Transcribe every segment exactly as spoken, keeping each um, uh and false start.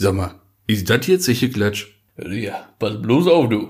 Sag mal, ist das jetzt sicher Klatsch? Ja, pass bloß auf, du.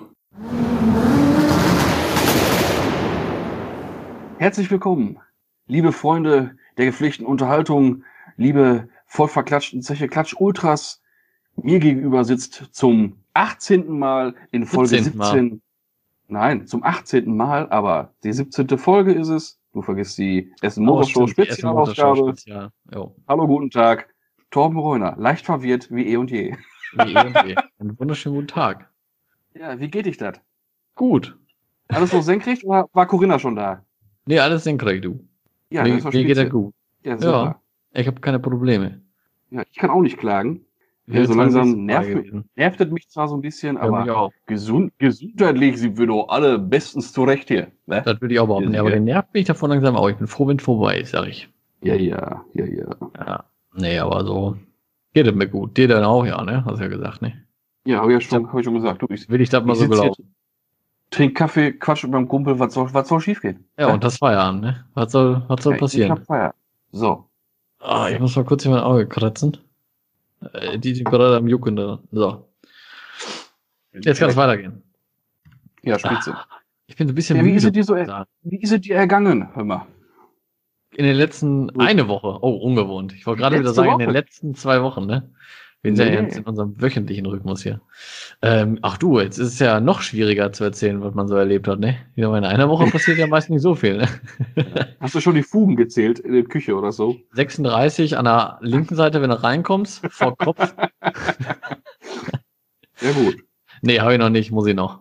Herzlich willkommen, liebe Freunde der gepflegten Unterhaltung, liebe vollverklatschten Zeche Klatsch Ultras. Mir gegenüber sitzt zum achtzehnten Mal in Folge siebzehn. Nein, zum achtzehnten Mal, aber die siebzehnte Folge ist es. Du vergisst die Essen Motorshow Spezialausgabe. Spezial. Hallo, guten Tag. Torben Reuner, leicht verwirrt wie eh und je. Wie eh und je. Einen wunderschönen guten Tag. Ja, wie geht dich das? Gut. Alles noch senkrecht oder war Corinna schon da? Nee, alles senkrecht, du. Ja, mir, das war mir geht spitze. er gut. Ja, super. Ja, ich habe keine Probleme. Ja, ich kann auch nicht klagen. Ja, Wäre so zwar langsam nächste Frage nervt, gewesen. nervt es mich zwar so ein bisschen, Ja, mich aber auch. gesund, gesundheitlich sind wir doch alle bestens zurecht hier. Ne? Das würde ich auch behaupten. Ja, Ja, aber sicher. den nervt mich davon langsam auch. Ich bin froh, wenn es vorbei ist, sag ich. Ja, ja, ja, ja. Ja. Nee, aber so geht es mir gut. Dir dann auch, ja, ne? Hast du ja gesagt, ne? Ja, habe ich ja schon, hab ich schon gesagt. Du, ich, Will ich das mal ich so sitz hier, gelaufen. trink Kaffee, quatsch mit meinem Kumpel, was soll, was soll schief gehen? Ja, und das Feierabend, ne? Was soll, was soll Ich passieren? hab Feier. So. Ah, ich muss mal kurz hier mein Auge kratzen. Äh, die sind gerade am Jucken da. So. Jetzt kann es weitergehen. Ja, spitze. Ich bin so ein bisschen Ja, wie ist müde. es dir so, muss ich sagen. wie ist es dir ergangen? Hör mal. In den letzten, eine Woche. Oh, ungewohnt. Ich wollte gerade wieder Letzte sagen, in den Woche? letzten zwei Wochen, ne? Wir sind ja Nee. jetzt in unserem wöchentlichen Rhythmus hier. Ähm, ach du, jetzt ist es ja noch schwieriger zu erzählen, was man so erlebt hat, ne? Wieder mal in einer Woche passiert ja meist nicht so viel, ne? Hast du schon die Fugen gezählt in der Küche oder so? sechsunddreißig an der linken Seite, wenn du reinkommst, vor Kopf. Ja, gut. Nee, habe ich noch nicht, muss ich noch.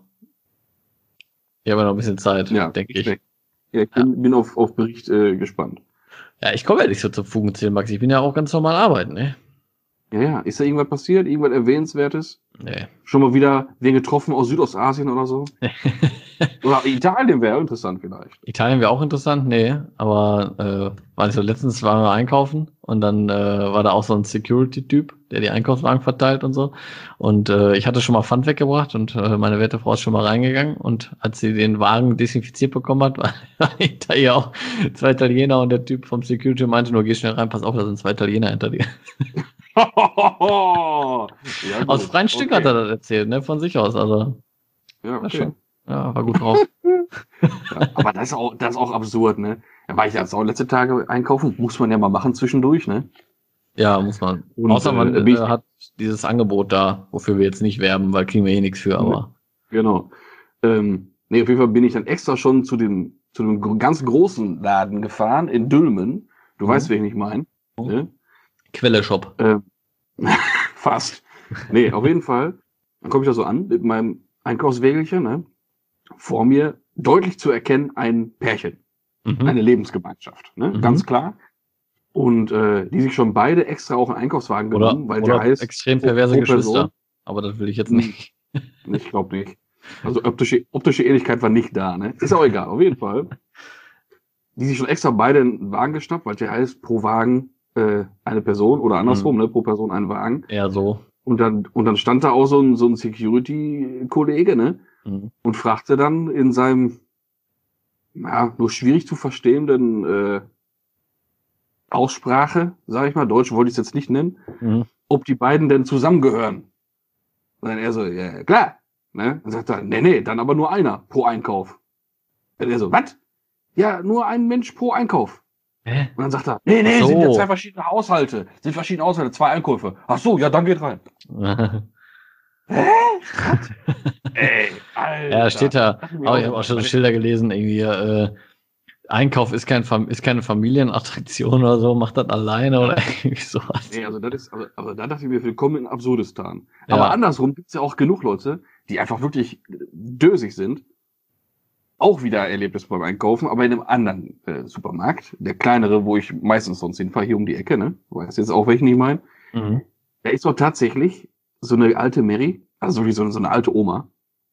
Ich habe ja noch ein bisschen Zeit, Ja, denke ich. Ja, ich bin, bin auf, auf Bericht äh, gespannt. Ja, ich komme ja nicht so zum Fugenzählen, Max. Ich bin ja auch ganz normal arbeiten, ne? Ja, ja. Ist da irgendwas passiert? Irgendwas Erwähnenswertes? Nee. Schon mal wieder wen getroffen aus Südostasien oder so? Oder Italien wäre interessant vielleicht. Italien wäre auch interessant, nee, aber äh, war nicht so, letztens waren wir einkaufen und dann äh, war da auch so ein Security-Typ, der die Einkaufswagen verteilt und so. Und äh, ich hatte schon mal Pfand weggebracht und äh, meine werte Frau ist schon mal reingegangen und als sie den Wagen desinfiziert bekommen hat, war hinter ihr auch zwei Italiener und der Typ vom Security meinte nur, geh schnell rein, pass auf, da sind zwei Italiener hinter dir. Ja, gut. Aus freien Stück Okay. hat er das erzählt, ne, von sich aus, also Ja, war okay. schon, ja, war gut drauf. Ja, aber das ist, auch, das ist auch absurd, ne? Da war ich jetzt auch letzte Tage einkaufen, muss man ja mal machen zwischendurch, ne? Ja, muss man. Und, Außer man äh, bin ich- äh, hat dieses Angebot da, wofür wir jetzt nicht werben, weil kriegen wir eh nichts für, aber Genau. Ähm, nee, auf jeden Fall bin ich dann extra schon zu dem, zu dem gro- ganz großen Laden gefahren in Dülmen. Du Mhm. weißt, wen ich meine. Mhm. Ne? Quelle-Shop. Ähm, fast. Nee, auf jeden Fall. Dann komme ich da so an mit meinem Einkaufswägelchen, ne? Vor mir deutlich zu erkennen ein Pärchen, Mhm. eine Lebensgemeinschaft, ne? Mhm. Ganz klar. Und äh, die sich schon beide extra auch einen Einkaufswagen Oder, genommen, weil oder der heißt extrem pro- perverse pro Geschwister. Person. Aber das will ich jetzt Mhm. nicht. Ich glaube nicht. Also optische, optische Ähnlichkeit war nicht da, ne? Ist auch egal, auf jeden Fall. Die sich schon extra beide einen Wagen geschnappt, weil der heißt pro Wagen äh, eine Person oder andersrum, ne? Pro Person ein Wagen. Eher so. Und dann, und dann stand da auch so ein, so ein Security-Kollege, ne? Mhm. Und fragte dann in seinem, ja, nur schwierig zu verstehenden äh, Aussprache, sage ich mal, Deutsch wollte ich es jetzt nicht nennen, Mhm. ob die beiden denn zusammengehören. Und dann er so, ja, klar. Ne? Dann sagt er, nee, nee, dann aber nur einer pro Einkauf. Und er so, was? Ja, nur ein Mensch pro Einkauf. Hä? Und dann sagt er, nee, nee, Ach so. sind ja zwei verschiedene Haushalte. Sind verschiedene Haushalte, zwei Einkäufe. Ach so, ja, dann geht rein. Hä? Was? Ey, Alter. Ja, steht da. Das ist mir Aber auch ich habe auch schon so so- Schilder gelesen, irgendwie, äh, Einkauf ist, kein Fam ist keine Familienattraktion oder so, macht das alleine oder irgendwie sowas. Nee, also das ist, also, also da dachte ich mir, willkommen in Absurdistan. Ja. Aber andersrum gibt's ja auch genug Leute, die einfach wirklich dösig sind. Auch wieder Erlebnis beim Einkaufen, aber in einem anderen äh, Supermarkt. Der kleinere, wo ich meistens sonst hinfahre, hier um die Ecke, ne? Du weißt jetzt auch, welchen ich meine. Mhm. Da ist doch tatsächlich so eine alte Mary, also wirklich so, so eine alte Oma,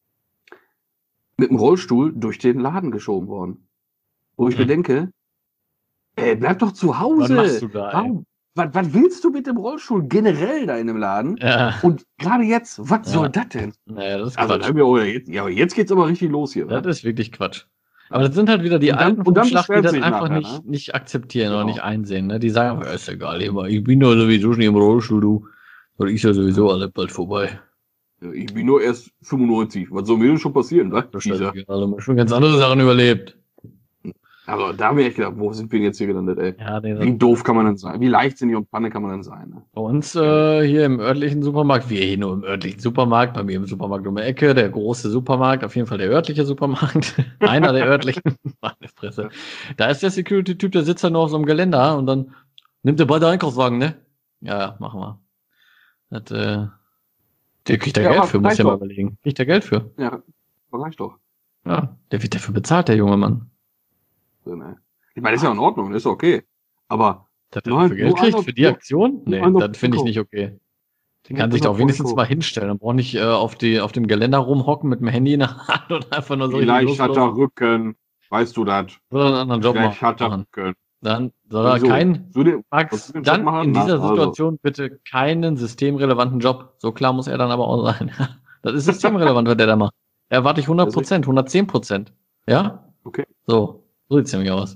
mit dem Rollstuhl durch den Laden geschoben worden. Wo ich Hm. mir denke, ey, bleib doch zu Hause. Was machst du da, ey? Warum? Was, was willst du mit dem Rollstuhl generell da in dem Laden? Ja, Und gerade jetzt, was Ja. soll das denn? naja, das ist Also, da Quatsch. hab ich auch, jetzt, ja, aber jetzt geht's aber richtig los hier. Das wa? ist wirklich Quatsch. Aber das sind halt wieder die Und dann- alten und dann vom Schlag, die beschweren das sich einfach nachher, nicht, nicht akzeptieren Genau. oder nicht einsehen. Ne? Die sagen, ja, ist egal, immer, ich bin doch sowieso schon im Rollstuhl, du. Das ist ja sowieso alle bald vorbei. Ja, ich bin nur erst fünfundneunzig. Was soll mir denn schon passieren, ne? Das ist ja schon ganz andere Sachen überlebt. Also da habe ich echt gedacht, wo sind wir denn jetzt hier gelandet, ey? Ja, nee, Wie doof kann man denn sein? Wie leichtsinnig und Panne kann man denn sein? Ne? bei uns äh, hier im örtlichen Supermarkt, wir hier nur im örtlichen Supermarkt, bei mir im Supermarkt um die Ecke, der große Supermarkt, auf jeden Fall der örtliche Supermarkt, einer der örtlichen, meine Fresse. Da ist der Security-Typ, der sitzt da nur auf so einem Geländer und dann nimmt er beide Einkaufswagen, ne? Ja, ja, machen wir. Das, äh, der kriegt da Ja, Geld aber für, muss reicht ja mal doch. überlegen. Kriegt der Geld für? Ja, reicht doch. Ja, der wird dafür bezahlt, der junge Mann. So, ne? Ich meine, das ist ja in Ordnung, das ist okay. Aber Dass er Nein, dafür Geld nur kriegt einer- für die nur- Aktion? Nee, einer das finde ich Einkauf. nicht okay. Der Nur kann sich einer doch wenigstens Einkauf. mal hinstellen. Er braucht nicht äh, auf, die, auf dem Geländer rumhocken mit dem Handy in der Hand und einfach nur so vielleicht hat er loslos- Rücken, weißt du das? Soll er einen anderen Job Vielleicht hat er machen. Rücken. Dann soll er Wieso? keinen, Würde, Max, was will den Job dann machen? in dieser Na, also. Situation bitte keinen systemrelevanten Job. So klar muss er dann aber auch sein. Das ist systemrelevant, was der da macht. Da erwarte ich hundert Prozent, hundertzehn Prozent. Ja? Okay. So, so sieht's nämlich aus.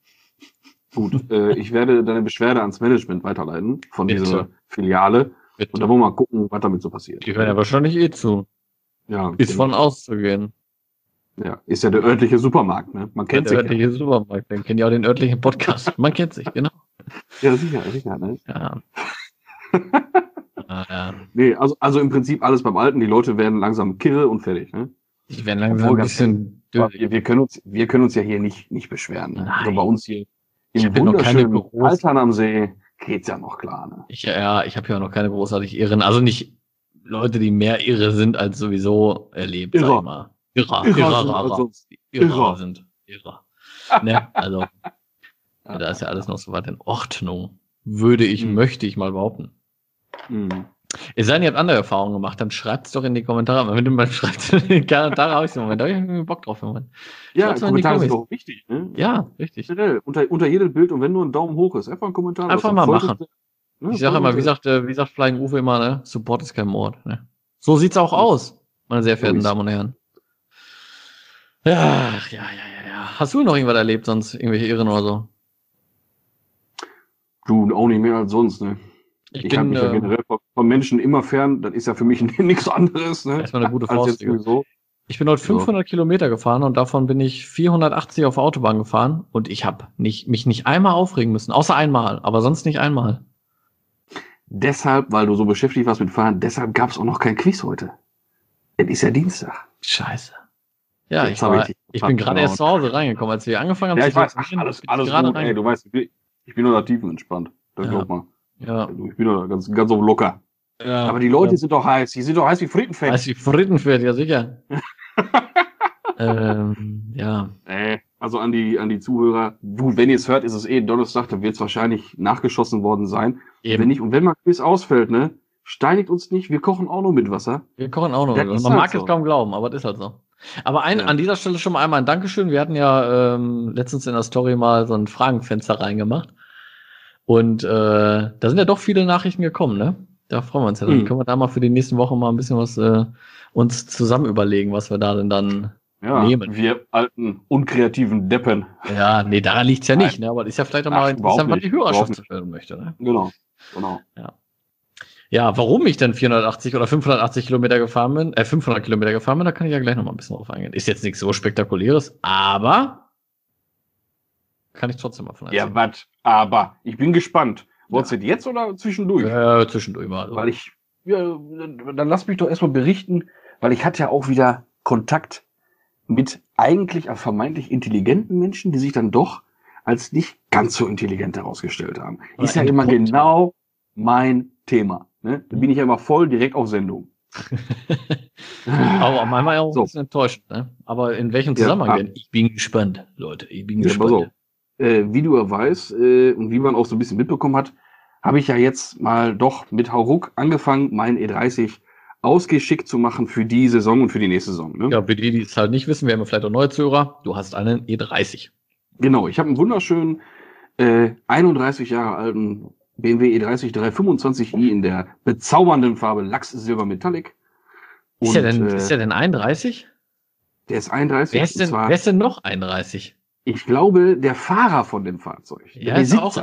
Gut, äh, ich werde deine Beschwerde ans Management weiterleiten von Bitte. dieser Filiale. Bitte. Und dann wollen wir mal gucken, was damit so passiert. Die hören ja wahrscheinlich eh zu. Ja, Ist von auszugehen. ja, ist ja der örtliche Supermarkt, ne? Man kennt der sich. örtliche Supermarkt, den kennt ja auch den örtlichen Podcast. Man kennt sich, genau. Ja, ja sicher, sicher, ne? Ja. ah, ja. Nee, also, also im Prinzip alles beim Alten. Die Leute werden langsam kirre und fertig, ne? Ich werde langsam Obwohl, ein ganz bisschen Aber dürr. Wir, wir, können uns, wir können uns ja hier nicht, nicht beschweren. Ne? Nein. Also bei uns hier Ich im hab ja noch keine wunderschönen großen- Altern am See geht's ja noch klar, ne? Ich, ja, ich habe ja noch keine großartig Irren. Also nicht Leute, die mehr irre sind als sowieso erlebt, sag Irrer. ich mal. Irrer, Irrer irrer, sind irrer, also- irrer Irrer. sind. Irrer. Ne, also, ja, da ist ja alles noch soweit in Ordnung. Würde ich, Mhm. möchte ich mal behaupten. Hm. Es sei denn, ihr habt andere Erfahrungen gemacht, dann schreibt's doch in die Kommentare. Wenn du mal schreibst in die Kommentare, habe ich so einen Moment, da habe ich irgendwie Bock drauf. Im Moment. Ja, Schreib's mal in die Kommentare sind Kommis. doch wichtig, ne? Ja, richtig. Generell, unter, unter jedem Bild und wenn nur ein Daumen hoch ist, einfach ein Kommentar. Einfach das mal folgt machen. uns, ne, Ich sage folgt immer, uns wie ja. sagt, äh, wie sagt Flying Uwe immer, ne? Support ist kein Mord. Ne? So sieht's auch aus, meine sehr verehrten So ist- Damen und Herren. Ja, ja, ja, ja, ja. Hast du noch irgendwas erlebt, sonst irgendwelche Irren oder so? Du, auch nicht mehr als sonst, ne? Ich, Ich, halte bin mich ja äh, generell von, von Menschen immer fern. Das ist ja für mich nichts anderes, ne? erstmal eine gute Als jetzt Faustregel. sowieso. Ich bin heute fünfhundert Kilometer gefahren und davon bin ich vierhundertachtzig auf der Autobahn gefahren und ich habe nicht, mich nicht einmal aufregen müssen, außer einmal, aber sonst nicht einmal. Deshalb, weil du so beschäftigt warst mit Fahren, deshalb gab es auch noch kein Quiz heute. Es ist ja Dienstag. Scheiße. Ja, Jetzt ich, hab war, ich dich ich bin gerade vertraut. erst zu Hause reingekommen, als wir angefangen haben Ja, zu ich weiß. Ach, telefonieren, alles, bin ich alles gerade gut, ey, du weißt, ich bin, ich bin nur da tiefenentspannt. Das Ja. glaub mal. Ja, Du, Ich bin nur da ganz, ganz so locker. ja. Aber die Leute ja. sind doch heiß. Die sind doch heiß wie Frittenfett. Als die Frittenfett, ja sicher. ähm, ja. Äh, also an die, an die Zuhörer. Du, wenn ihr es hört, ist es eh Donnerstag, dann wird es wahrscheinlich nachgeschossen worden sein. Eben. Wenn nicht, und wenn mal Quiz ausfällt, ne, steinigt uns nicht, wir kochen auch nur mit Wasser. Wir kochen auch noch. Das Man ist mag halt es so. kaum glauben, aber das ist halt so. Aber ein, Ja. an dieser Stelle schon mal einmal ein Dankeschön. Wir hatten ja ähm, letztens in der Story mal so ein Fragenfenster reingemacht. Und äh, da sind ja doch viele Nachrichten gekommen, ne? Da freuen wir uns ja. Dann Mhm. können wir da mal für die nächsten Wochen mal ein bisschen was äh, uns zusammen überlegen, was wir da denn dann. Ja, Nehmen. wir alten, unkreativen Deppen. Ja, nee, daran liegt's ja nicht, ne? Aber das ist ja vielleicht auch mal Ach, interessant, was überhaupt die nicht. Hörerschaft Überhaupt hören möchte, ne? Genau, genau. Ja, warum ich denn vierhundertachtzig oder fünfhundertachtzig Kilometer gefahren bin, äh, fünfhundert Kilometer gefahren bin, da kann ich ja gleich noch mal ein bisschen drauf eingehen. Ist jetzt nichts so Spektakuläres, aber kann ich trotzdem mal von Ja, erzählen. was? Aber ich bin gespannt. Wolltest du das jetzt oder zwischendurch? Äh, zwischendurch mal. Also. Weil ich, ja, dann lass mich doch erstmal berichten, weil ich hatte ja auch wieder Kontakt mit eigentlich als vermeintlich intelligenten Menschen, die sich dann doch als nicht ganz so intelligent herausgestellt haben. Oder Ist ja immer entpuppt genau mein Thema. Ne? Da bin ich ja immer voll direkt auf Sendung. Aber manchmal auch So. ein bisschen enttäuschend, ne? Aber in welchem Ja, Zusammenhang ah. denn? Ich bin gespannt, Leute. Ich bin Ja, pass auf. gespannt. Äh, wie du ja weißt äh, und wie man auch so ein bisschen mitbekommen hat, habe ich ja jetzt mal doch mit Hauruck angefangen, meinen E dreißig ausgeschickt zu machen für die Saison und für die nächste Saison. Ne? Ja, für die, die es halt nicht wissen, wir haben ja vielleicht auch neue Zuhörer. Du hast einen E dreißig. Genau, ich habe einen wunderschönen äh, einunddreißig Jahre alten B M W E dreißig dreihundertfünfundzwanzig i in der bezaubernden Farbe Lachs Silber Metallic. Ist der Und, denn, äh, ist der denn einunddreißig? der ist einunddreißig. Wer ist denn, und zwar, wer ist denn noch einunddreißig? ich glaube, der Fahrer von dem Fahrzeug. Ja, der ist auch- Besitzer.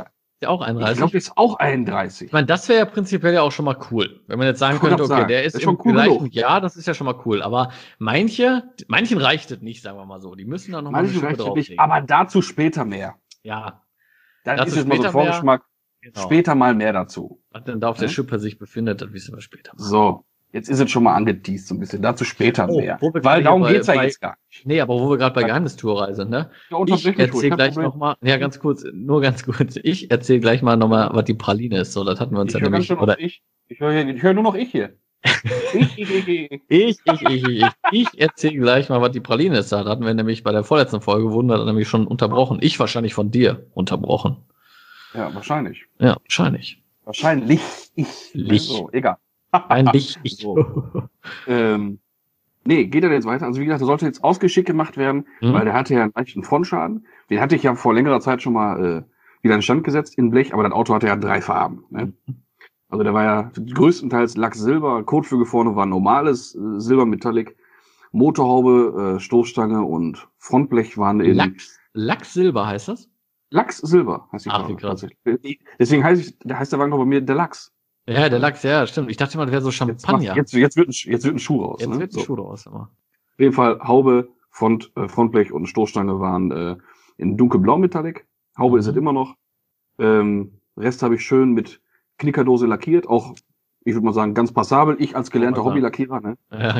der auch Ich einunddreißig? glaube, der ist auch einunddreißig. Ich meine, das wäre ja prinzipiell ja auch schon mal cool. Wenn man jetzt sagen Ich wollte könnte, grad okay, sagen, der ist, ist im schon cool gleichen genug. Jahr, das ist ja schon mal cool. Aber manche, manchen reicht es nicht, sagen wir mal so. Die müssen dann noch mal eine Manche Schippe reicht nicht, drauflegen. aber dazu später mehr. Ja, Dann Dazu ist es mal so später ein Vorgeschmack. genau. Später mal mehr dazu. Was denn da auf der Hm? Schippe sich befindet, das wissen wir später. So, jetzt ist es schon mal angeteased so ein bisschen. Dazu später Oh, mehr. wo wir gerade Weil hier darum bei- geht's ja bei- jetzt gar nicht. Nee, aber wo wir gerade bei Ja. Geheimnistourreise sind, ne? Ja, Ich unterbrech mich ruhig, erzähle kein gleich Problem. nochmal, ja, ganz kurz, nur ganz kurz. Ich erzähle gleich mal nochmal, was die Praline ist. So, das hatten wir uns Ich ja höre ganz nämlich, schön oder auf ich. Ich höre ich hör nur noch ich hier. ich, ich, ich, ich. ich, ich, ich, ich, ich erzähle gleich mal, was die Praline ist. Da hatten wir nämlich bei der vorletzten Folge, wurden wir nämlich schon unterbrochen. Ich wahrscheinlich von dir unterbrochen. Ja, wahrscheinlich. Ja, wahrscheinlich. Wahrscheinlich ich. Lich. So, egal. Ein Licht. Ich. So. Ähm, nee, geht er jetzt weiter? Also wie gesagt, er sollte jetzt ausgeschickt gemacht werden, Mhm. weil der hatte ja einen leichten Frontschaden. Den hatte ich ja vor längerer Zeit schon mal äh, wieder in Stand gesetzt in Blech, aber das Auto hatte ja drei Farben. Ne? Also der war ja größtenteils Lachs-Silber, Kotflügel vorne war normales äh, Silber-Metallic, Motorhaube, äh, Stoßstange und Frontblech waren in Lachs, Lachs-Silber heißt das? Lachs-Silber. Heißt die Ach, Farbe wie krass. tatsächlich. Deswegen heißt, ich, da heißt der Wagen noch bei mir Deluxe. Ja, der Lachs, ja, stimmt. Ich dachte mal, das wäre so Jetzt, Champagner. macht- jetzt, jetzt, wird ein, jetzt wird ein Schuh raus. Jetzt ne? wird ein So. Schuh draus immer. Auf jeden Fall Haube, Front, äh, Frontblech und Stoßstange waren äh, in dunkelblau Metallic. Haube Mhm. ist es immer noch. Ähm, Rest habe ich schön mit Knickerdose lackiert. Auch, ich würde mal sagen, ganz passabel. Ich als gelernter Kann man Hobbylackierer. Ne? Ja.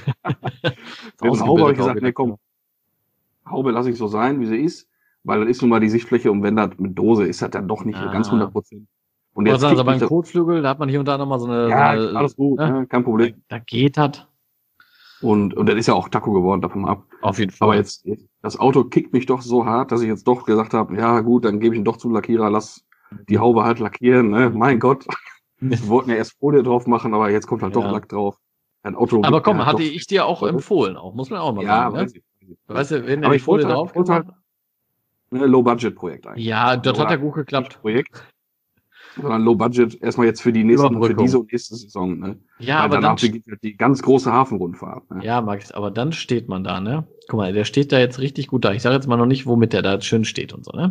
So, und Haube habe ich gesagt, nee, komm, Haube lasse ich so sein, wie sie ist. Weil das ist nun mal die Sichtfläche und wenn das mit Dose ist, das dann doch nicht so Ah. ganz hundert Prozent. Und Oder jetzt sagen Sie, kickt beim mich das, Kotflügel, da hat man hier und da nochmal so eine, ja, so eine alles gut, ne? ne? Kein Problem. Da geht das. Und, und das ist ja auch Taco geworden, davon mal ab. Auf jeden Fall. Aber jetzt, jetzt, das Auto kickt mich doch so hart, dass ich jetzt doch gesagt habe, ja gut, dann gebe ich ihn doch zum Lackierer, lass die Haube halt lackieren, ne? Mein Gott. Wir wollten ja erst Folie drauf machen, aber jetzt kommt halt doch Ja. Lack drauf. Ein Auto. Aber komm, ja, hatte doch- ich dir auch empfohlen, auch muss man auch mal Ja, sagen. Ne? weiß ich. Weißt du, wenn Aber der die ich wollte Folie halt- drauf ich wollte halt- gemacht- Ne, Low-Budget-Projekt eigentlich. Ja, das hat Oder ja gut geklappt. Projekt. Sondern Low-Budget erstmal jetzt für die nächsten, für Überbrückung. diese und nächste Saison, ne? Ja, Weil aber danach dann, beginnt halt die ganz große Hafenrundfahrt. Ne? ja, Max, aber dann steht man da, ne? Guck mal, der steht da jetzt richtig gut da. Ich sage jetzt mal noch nicht, womit der da jetzt schön steht und so, ne?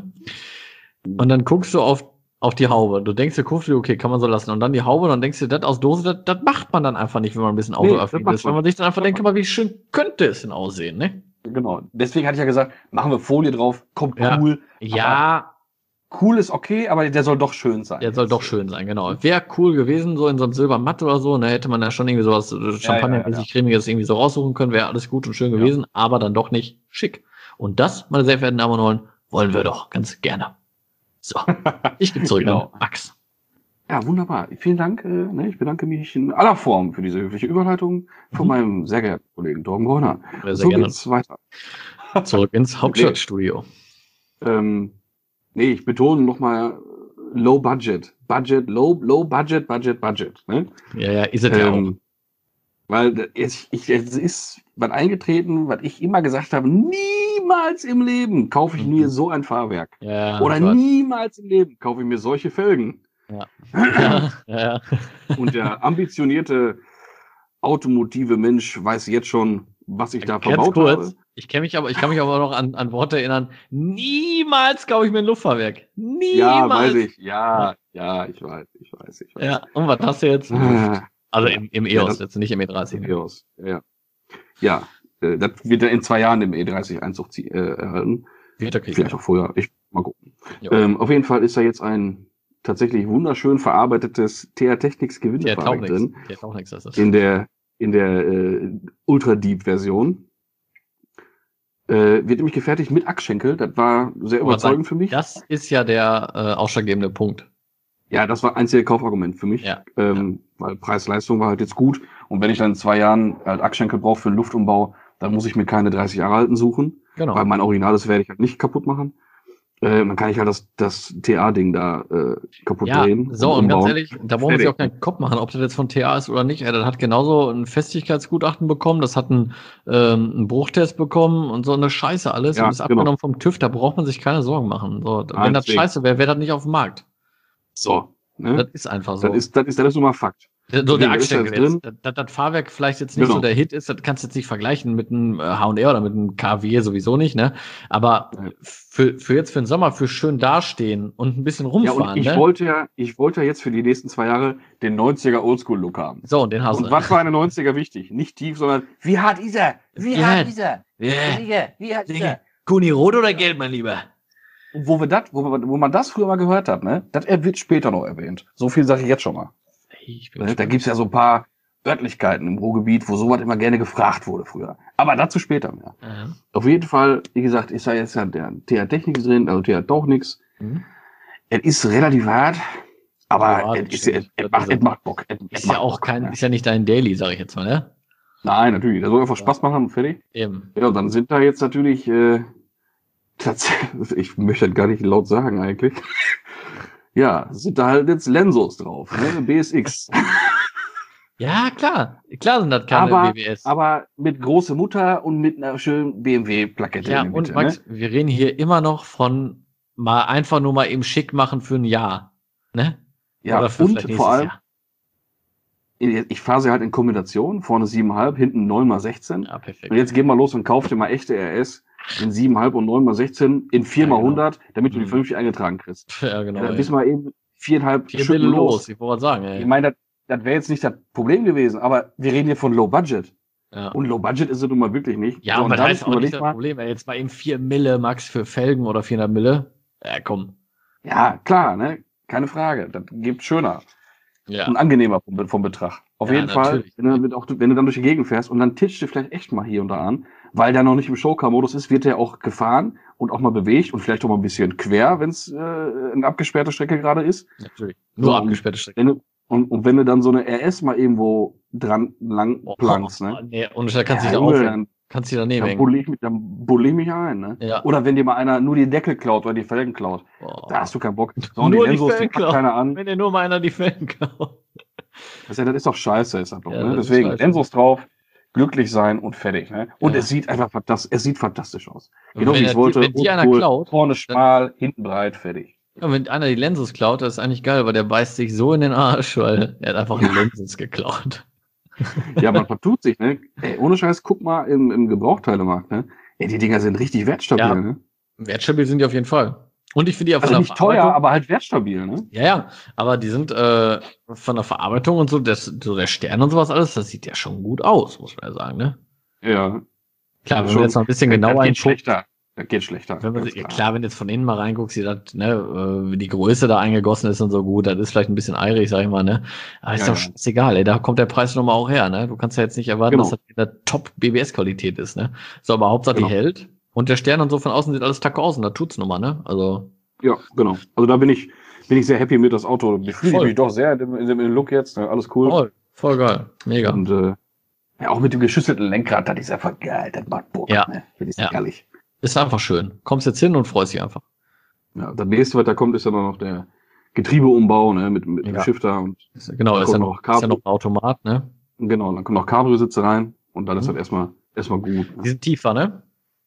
Und dann guckst du auf, auf die Haube. Du denkst dir, guckst du, okay, kann man so lassen. Und dann die Haube, dann denkst du, das aus Dose, das, das macht man dann einfach nicht, wenn man ein bisschen Nee, das autoaffin macht ist. Weil man. man sich dann einfach denkt, guck mal, wie schön könnte es denn aussehen, ne? Genau. Deswegen hatte ich ja gesagt, machen wir Folie drauf, kommt Ja. cool. Ja, Cool ist okay, aber der soll doch schön sein. der soll doch schön sein, genau. Wäre cool gewesen, so in so einem Silbermatt oder so, ne, hätte man da schon irgendwie sowas äh, Champagnermäßig cremiges irgendwie so raussuchen können, wäre alles gut und schön Ja. gewesen, aber dann doch nicht schick. Und das, meine sehr verehrten Damen und Herren, wollen wir doch ganz gerne. So, ich gebe zurück Genau. an Max. Ja, wunderbar. Vielen Dank. Äh, ne, ich bedanke mich in aller Form für diese höfliche Überleitung von Mhm. meinem sehr geehrten Kollegen Torben Bräuner. Sehr, sehr So gerne. geht's weiter. Zurück ins Hauptstadtstudio. Ähm, nee, ich betone nochmal Low Budget. Budget, Low, Low Budget, Budget, Budget. Ne? Ja, ja, ist es ja auch. Ähm, weil es, ich, es ist was eingetreten, was ich immer gesagt habe, niemals im Leben kaufe ich Mhm. mir so ein Fahrwerk. Ja, Oder Gott. niemals im Leben kaufe ich mir solche Felgen. Ja. Ja, ja. Und der ambitionierte automotive Mensch weiß jetzt schon, was ich da Ganz verbaut kurz, habe. ich kenne mich aber, ich kann mich aber noch an, an Worte erinnern. Niemals kaufe ich mir ein Luftfahrwerk. Niemals. Ja, weiß ich. Ja, ja, ich weiß, ich weiß, ich weiß. Ja, und was hast du jetzt? Ah, Also im, im Ja, E O S, das- jetzt nicht im E dreißig. Ne? EOS. Ja, ja. Ja, äh, das wird dann in zwei Jahren im E dreißig Einzug zie- äh, erhalten. Wird der Krieg. Vielleicht auch vorher. Ich mal gucken. Jo. Ähm, auf jeden Fall ist da jetzt ein tatsächlich wunderschön verarbeitetes T R Technics Der taucht Gewindefahrwerk nichts. drin. Der taucht nichts, das ist. In der, in der äh, Ultra Deep Version. Äh, wird nämlich gefertigt mit Achsschenkel. Das war sehr Aber überzeugend für mich. Das ist ja der äh, ausschlaggebende Punkt. Ja, das war einziger Kaufargument für mich. Ja. Ähm, weil Preis-Leistung war halt jetzt gut. Und wenn ich dann in zwei Jahren halt Achsschenkel brauche für einen Luftumbau, dann muss ich mir keine dreißig Jahre alten suchen. Genau. Weil mein Originales werde ich halt nicht kaputt machen. Äh, dann kann ich halt das, das T A-Ding da äh, kaputt Ja, drehen. so, und ganz umbauen. ehrlich, da brauchen wir sich auch keinen Kopf machen, ob das jetzt von T A ist oder nicht. Ey, das hat genauso ein Festigkeitsgutachten bekommen, das hat einen, ähm, einen Bruchtest bekommen und so eine Scheiße alles Ja, und ist genau. abgenommen vom TÜV, da braucht man sich keine Sorgen machen. So, wenn das deswegen. scheiße wäre, wäre das nicht auf dem Markt. So. Ne? Das ist einfach so. Das ist, das ist, das ist nun mal Fakt. So Deswegen, der da ist er Achsschenkel jetzt jetzt. drin. Dass das Fahrwerk vielleicht jetzt nicht Genau. so der Hit ist, das kannst du jetzt nicht vergleichen mit einem H und R oder mit einem K W sowieso nicht, ne? Aber Ja. für, für jetzt für den Sommer, für schön dastehen und ein bisschen Ja, rumfahren, und ich ne? wollte ja, ich wollte ja jetzt für die nächsten zwei Jahre den neunziger Oldschool-Look haben. So, und den hast Und du. was war in den neunziger wichtig? Nicht tief, sondern wie hart ist er? Wie Wie hart hart? ist er? Yeah. Digga, wie hart ist er? Kuni rot oder gelb, mein Lieber? Und wo wir das, wo, wir- wo man das früher mal gehört hat, ne, das wird später noch erwähnt. So viel sage ich jetzt schon mal. Ich bin Ne? Da gespannt. gibt's ja so ein paar Örtlichkeiten im Ruhrgebiet, wo sowas immer gerne gefragt wurde früher. Aber dazu später mehr. Ja. Auf jeden Fall, wie gesagt, ist da jetzt ja der T H Technik drin, also T H doch nix. Mhm. Es ist relativ hart, aber Ja, es, das ist, stimmt. es, es, Das macht, ist- es macht Bock. Es, es Ist ja macht auch Bock, kein, ne? ist ja nicht dein Daily, sag ich jetzt mal, ne? Nein, natürlich. Der soll einfach Spaß machen und fertig. Eben. Ja, und dann sind da jetzt natürlich, äh, tatsächlich, ich möchte das gar nicht laut sagen eigentlich. Ja, sind da halt jetzt Lensos drauf, ne? B S X. Ja, klar. Klar sind das keine aber, B W S. aber mit große Mutter und mit einer schönen B M W-Plakette Ja, in der und Mitte, Max, ne? wir reden hier immer noch von mal einfach nur mal eben schick machen für ein Jahr. Ne? Ja, Oder für und vielleicht nächstes vor allem, Jahr. ich fahre sie halt in Kombination, vorne sieben Komma fünf, hinten neun mal sechzehn. Ja, perfekt. Und jetzt geh mal los und kauf dir mal echte R S in sieben Komma fünf und neun mal sechzehn in vier Ja, mal genau. hundert, damit du die Mhm. vernünftig eingetragen kriegst. Ja, genau. Ja, dann ey. bist du mal eben viereinhalb Vier Stück Bille los. los, ich wollte sagen, ey. Ich meine, das, das wäre jetzt nicht das Problem gewesen, aber wir reden hier von Low Budget. Ja, Und Low Budget ist es nun mal wirklich nicht. ja So, und das dann heißt auch nicht überleg das mal, Problem, ey. Jetzt mal eben vier Mille Max für Felgen oder vierhundert Mille. Ja, komm. ja, klar, ne? Keine Frage. Das gibt schöner Ja. und angenehmer vom, vom Betrag. Auf Ja, jeden Fall, natürlich. wenn du, mit auch, wenn du dann durch die Gegend fährst und dann titscht du vielleicht echt mal hier und da an, weil der noch nicht im Showcar-Modus ist, wird der auch gefahren und auch mal bewegt und vielleicht auch mal ein bisschen quer, wenn es äh, eine abgesperrte Strecke gerade ist. Natürlich. Nur So, abgesperrte Strecke. Wenn du, und, und wenn du dann so eine R S mal irgendwo dran lang Oh, plankst, oh, ne? nee, und da kannst du Ja, dich da Junge, aufhängen. dann, Kannst du dich daneben dann hängen. bulle ich mich, dann bulle ich mich ein, ne? Ja. Oder wenn dir mal einer nur die Deckel klaut oder die Felgen klaut, Boah. da hast du keinen Bock. So, und Nur die Lensos, Felgen packt klaut. keiner an. Wenn dir nur mal einer die Felgen klaut. Das ist, ja, das ist doch scheiße, ist das doch, Ja, ne? das ist Deswegen, scheiße. Lensos drauf, glücklich sein und fertig, ne? Und Ja. es sieht einfach fantastisch, es sieht fantastisch aus. Und Genau wenn wie ich er es die- wollte. wenn die einer Oldschool, klaut, vorne schmal, hinten breit, fertig. Ja, wenn einer die Lenses klaut, das ist eigentlich geil, weil der beißt sich so in den Arsch, weil er hat einfach die Lenses geklaut. Ja, man vertut sich, ne? Ey, ohne Scheiß, guck mal im, im Gebrauchteilemarkt, ne? Ey, die Dinger sind richtig wertstabil, Ja. ne? Wertstabil sind die auf jeden Fall. Und ich finde die auch Also von der nicht teuer, Verarbeitung- aber halt wertstabil, ne? Ja, ja, aber die sind äh, von der Verarbeitung und so, das, so der Stern und sowas alles, das sieht ja schon gut aus, muss man ja sagen, ne? Ja. Klar, wenn Schon. wir jetzt noch ein bisschen Das genauer geht hingucken, schlechter. Das geht schlechter. wenn man, ganz ja, klar, wenn du jetzt von innen mal reinguckst, sieht das, ne, äh, wie die Größe da eingegossen ist und so gut, das ist vielleicht ein bisschen eirig, sag ich mal, ne? Aber ist Ja, doch ja. scheißegal, ey, da kommt der Preis nochmal auch her, ne? Du kannst ja jetzt nicht erwarten, Genau. dass das in der Top-B B S-Qualität ist, ne? So, aber Hauptsache Genau. die hält. Und der Stern und so von außen sieht alles tack aus und da tut's nun mal, ne? Also, Ja, genau. Also da bin ich, bin ich sehr happy mit das Auto. Ich fühle Voll. mich doch sehr in dem, in dem Look jetzt. Ne? Alles cool. voll, voll geil. Mega. Und äh, ja, auch mit dem geschüsselten Lenkrad, das ist einfach geil. Das macht Bock. Ja. Ne? Finde ich Ja. ehrlich. Ist einfach schön. Kommst jetzt hin und freust dich einfach. Ja, das nächste, was da kommt, ist dann noch der Getriebeumbau, ne, mit, mit dem Ja. Shifter und Ist, genau, Da ist ja, kommt noch, noch ist ja Cabrio. noch ein Automat, ne? genau, dann kommen noch Cabrio-Sitze rein und dann ist Mhm. das erstmal erstmal gut. Die Ne? sind tiefer, ne?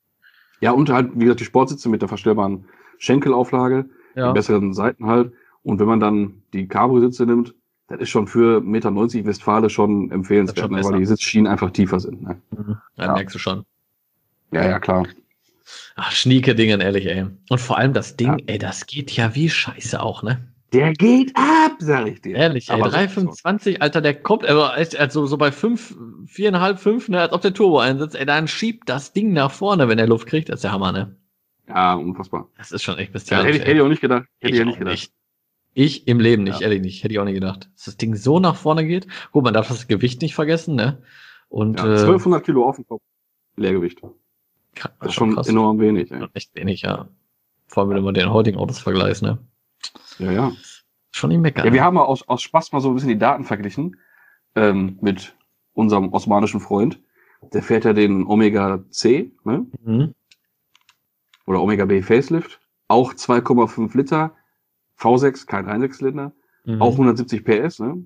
Ja, und halt, wie gesagt, die Sportsitze mit der verstellbaren Schenkelauflage, Ja. die besseren Seiten halt. Und wenn man dann die Cabrio-Sitze nimmt, das ist schon für eins Komma neunzig Meter Westfale schon empfehlenswert, Das ist schon ne, weil besser. die Sitzschienen einfach tiefer sind. Ne? Mhm. Ja, Ja. merkst du schon. Ja, ja, klar. Ach, schnieke Dingen, ehrlich, ey. Und vor allem das Ding, Ja. ey, das geht ja wie Scheiße auch, ne? Der geht ab, sag ich dir. Ehrlich, ey, Aber drei so- fünfundzwanzig, Alter, der kommt, aber echt, also so bei fünf, viereinhalb, fünf, ne, als ob der Turbo einsetzt, ey, dann schiebt das Ding nach vorne, wenn er Luft kriegt, das ist der Hammer, ne? Ja, unfassbar. Das ist schon echt Ja, bestialisch. hätte, ich, hätte ich auch nicht gedacht. Hätte ich, ja auch nicht gedacht. nicht. Ich im Leben nicht, Ja. ehrlich nicht, hätte ich auch nicht gedacht. Dass das Ding so nach vorne geht. Gut, man darf das Gewicht nicht vergessen, ne? Und, Ja, äh, zwölfhundert Kilo auf dem Kopf. Leergewicht. krass, Das ist schon enorm wenig. Ey. Echt wenig, ja. Vor allem, wenn du mit den heutigen Autos vergleichst, ne? Ja, ja. Schon nicht meckern. Ja, wir haben mal aus, aus Spaß mal so ein bisschen die Daten verglichen ähm, mit unserem osmanischen Freund. Der fährt ja den Omega C, ne? Mhm. Oder Omega B Facelift. Auch zwei Komma fünf Liter. V sechs, kein Reinsechszylinder. Mhm. Auch hundertsiebzig P S, ne?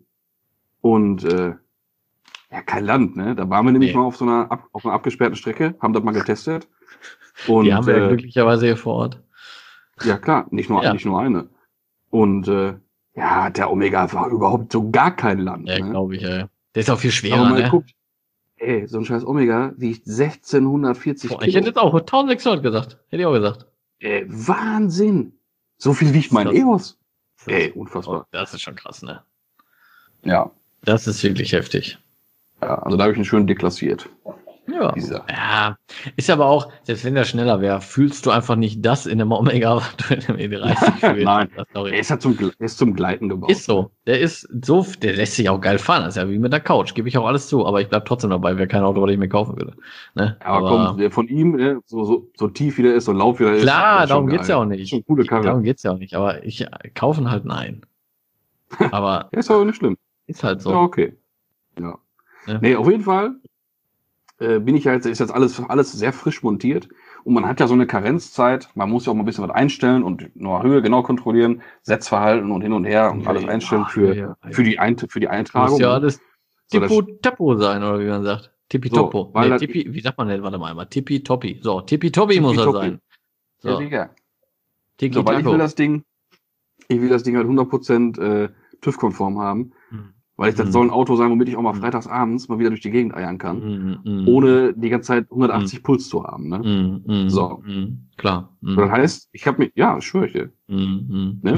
Und äh, ja, kein Land, ne? Da waren wir nämlich Nee. mal auf so einer, ab, auf einer abgesperrten Strecke, haben das mal getestet. Und Die haben wir ja äh, glücklicherweise hier vor Ort. ja klar, nicht nur, Ja. nicht nur eine. Und äh, Ja, der Omega war überhaupt so gar kein Land. Ja, ne? glaube ich, ey. Der ist auch viel Aber schwerer, mal ne? guckt, ey, so ein scheiß Omega wiegt sechzehnhundertvierzig Boah, Kilo. ich hätte jetzt auch eintausendsechshundert gesagt. Hätte ich auch gesagt. Ey, Wahnsinn. So viel wiegt mein Krass. E O S. Das Ey, ist- unfassbar. Oh, das ist schon krass, ne? Ja. Das ist wirklich heftig. Ja, also da habe ich ihn schön deklassiert. Ja. Dieser. Ja. Ist aber auch, selbst wenn der schneller wäre, fühlst du einfach nicht das in dem Omega, was du in dem E dreißig fühlst. Nein. Das ist, auch- Er ist halt zum, Gle- er ist zum Gleiten gebaut. ist so. Der ist so, der lässt sich auch geil fahren. Das ist ja wie mit der Couch. Gebe ich auch alles zu. Aber ich bleib trotzdem dabei. Wäre kein Auto, was ich mir kaufen würde. Ne? Aber, komm, der von ihm, ne, so, so, so tief wie der ist, so laut wie der ist. klar, der ist schon darum geht's geil. ja auch nicht. Schon eine coole Karre. Darum geht's ja auch nicht. Aber ich äh, kaufen halt nein. Aber Ja, ist aber nicht schlimm. ist halt So. so. Ja, okay. Ja. Ja. Nee, auf jeden Fall äh, bin ich halt, ist jetzt alles, alles sehr frisch montiert. Und man hat ja so eine Karenzzeit. Man muss ja auch mal ein bisschen was einstellen und nur Höhe genau kontrollieren, Setzverhalten und hin und her und alles einstellen für, Ja, ja. für die, Eint für die Eintragung. Muss ja alles So, das- Tippo-Tappo sein, oder wie man sagt. Tippitoppo. So, weil nee, das- Tippi, wie sagt man denn? Warte mal einmal. Tippitoppi. So, Tippitoppi muss er Tippitoppi. sein. Ja, So, Digga. Tiki So, weil ich will Taco. das Ding, ich will das Ding halt hundert Prozent äh, TÜV-konform haben. Hm. Weil ich, das Mhm. soll ein Auto sein, womit ich auch mal Mhm. freitags abends mal wieder durch die Gegend eiern kann. Mm, mm, Ohne die ganze Zeit hundertachtzig Puls zu haben. Ne? mm, mm, So. mm, klar. Mm, Das heißt, ich habe mir, ja, ich schwöre ich dir. mm, mm. Ne?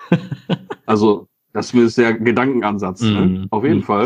Also, das ist zumindest der Gedankenansatz. Ne? Mhm. Auf jeden Mhm. Fall.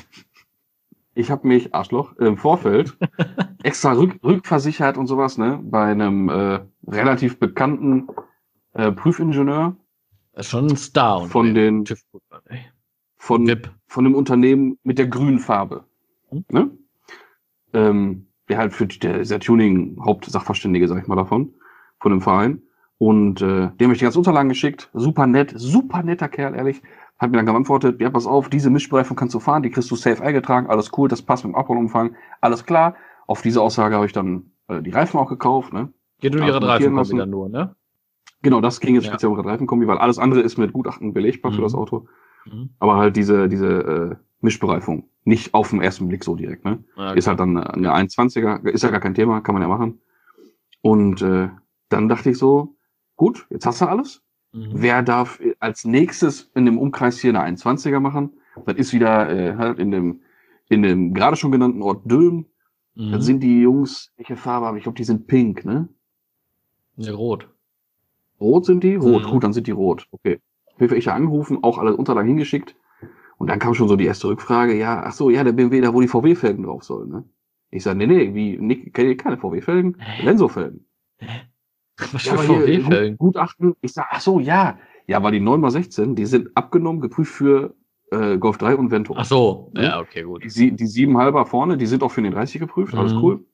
Ich habe mich, Arschloch, im Vorfeld extra rück, rückversichert und sowas, ne, bei einem äh, relativ bekannten äh, Prüfingenieur Das ist schon ein Star. Und von den TÜV-Prüfer, ey. von, V I P. von dem Unternehmen mit der grünen Farbe. Mhm. Ne? Ähm, der halt für die- der, der Tuning-Hauptsachverständige, sag ich mal, davon, von dem Verein. Und äh, dem habe ich die ganzen Unterlagen geschickt. Super nett, super netter Kerl, ehrlich. Hat mir dann geantwortet, ja, pass auf, diese Mischbereifung kannst du fahren, die kriegst du safe eingetragen, alles cool, das passt mit dem Abholumfang, alles klar. Auf diese Aussage habe ich dann äh, die Reifen auch gekauft, ne? Geht um Also ihre markieren Reifen lassen. wieder nur, ne? Genau, das ging jetzt Ja. speziell um Reifenkombi, weil alles andere ist mit Gutachten belegbar für Mhm. das Auto. Mhm. Aber halt diese, diese äh, Mischbereifung. Nicht auf den ersten Blick so direkt, ne? Ja, Ist halt dann eine einundzwanziger, ist ja gar kein Thema, kann man ja machen. Und äh, dann dachte ich so, gut, jetzt hast du alles. mhm. Wer darf als nächstes in dem Umkreis hier eine einundzwanziger machen? Das ist wieder äh, halt in dem, in dem gerade schon genannten Ort Dülmen. Mhm. Dann sind die Jungs, welche Farbe habe ich? Ich glaube, die sind pink, ne? Ja, rot. Rot sind die? Rot, Mhm. gut, dann sind die rot. Okay. Auf jeden Fall ich ja angerufen, auch alle Unterlagen hingeschickt. Und dann kam schon so die erste Rückfrage, ja, ach so, ja, der B M W, da wo die V W-Felgen drauf sollen, ne? Ich sage, nee, nee, wie, nee, keine V W-Felgen, Lenso-Felgen. Was Ja, für aber hier, V W-Felgen? Gut- Gutachten, ich sag, ach so, ja. Ja, weil die neun mal sechzehn, die sind abgenommen, geprüft für äh, Golf drei und Vento. Ach so, Ne? ja, okay, gut. Die, sie- die sieben halber vorne, die sind auch für den dreißig geprüft, alles Mhm. cool.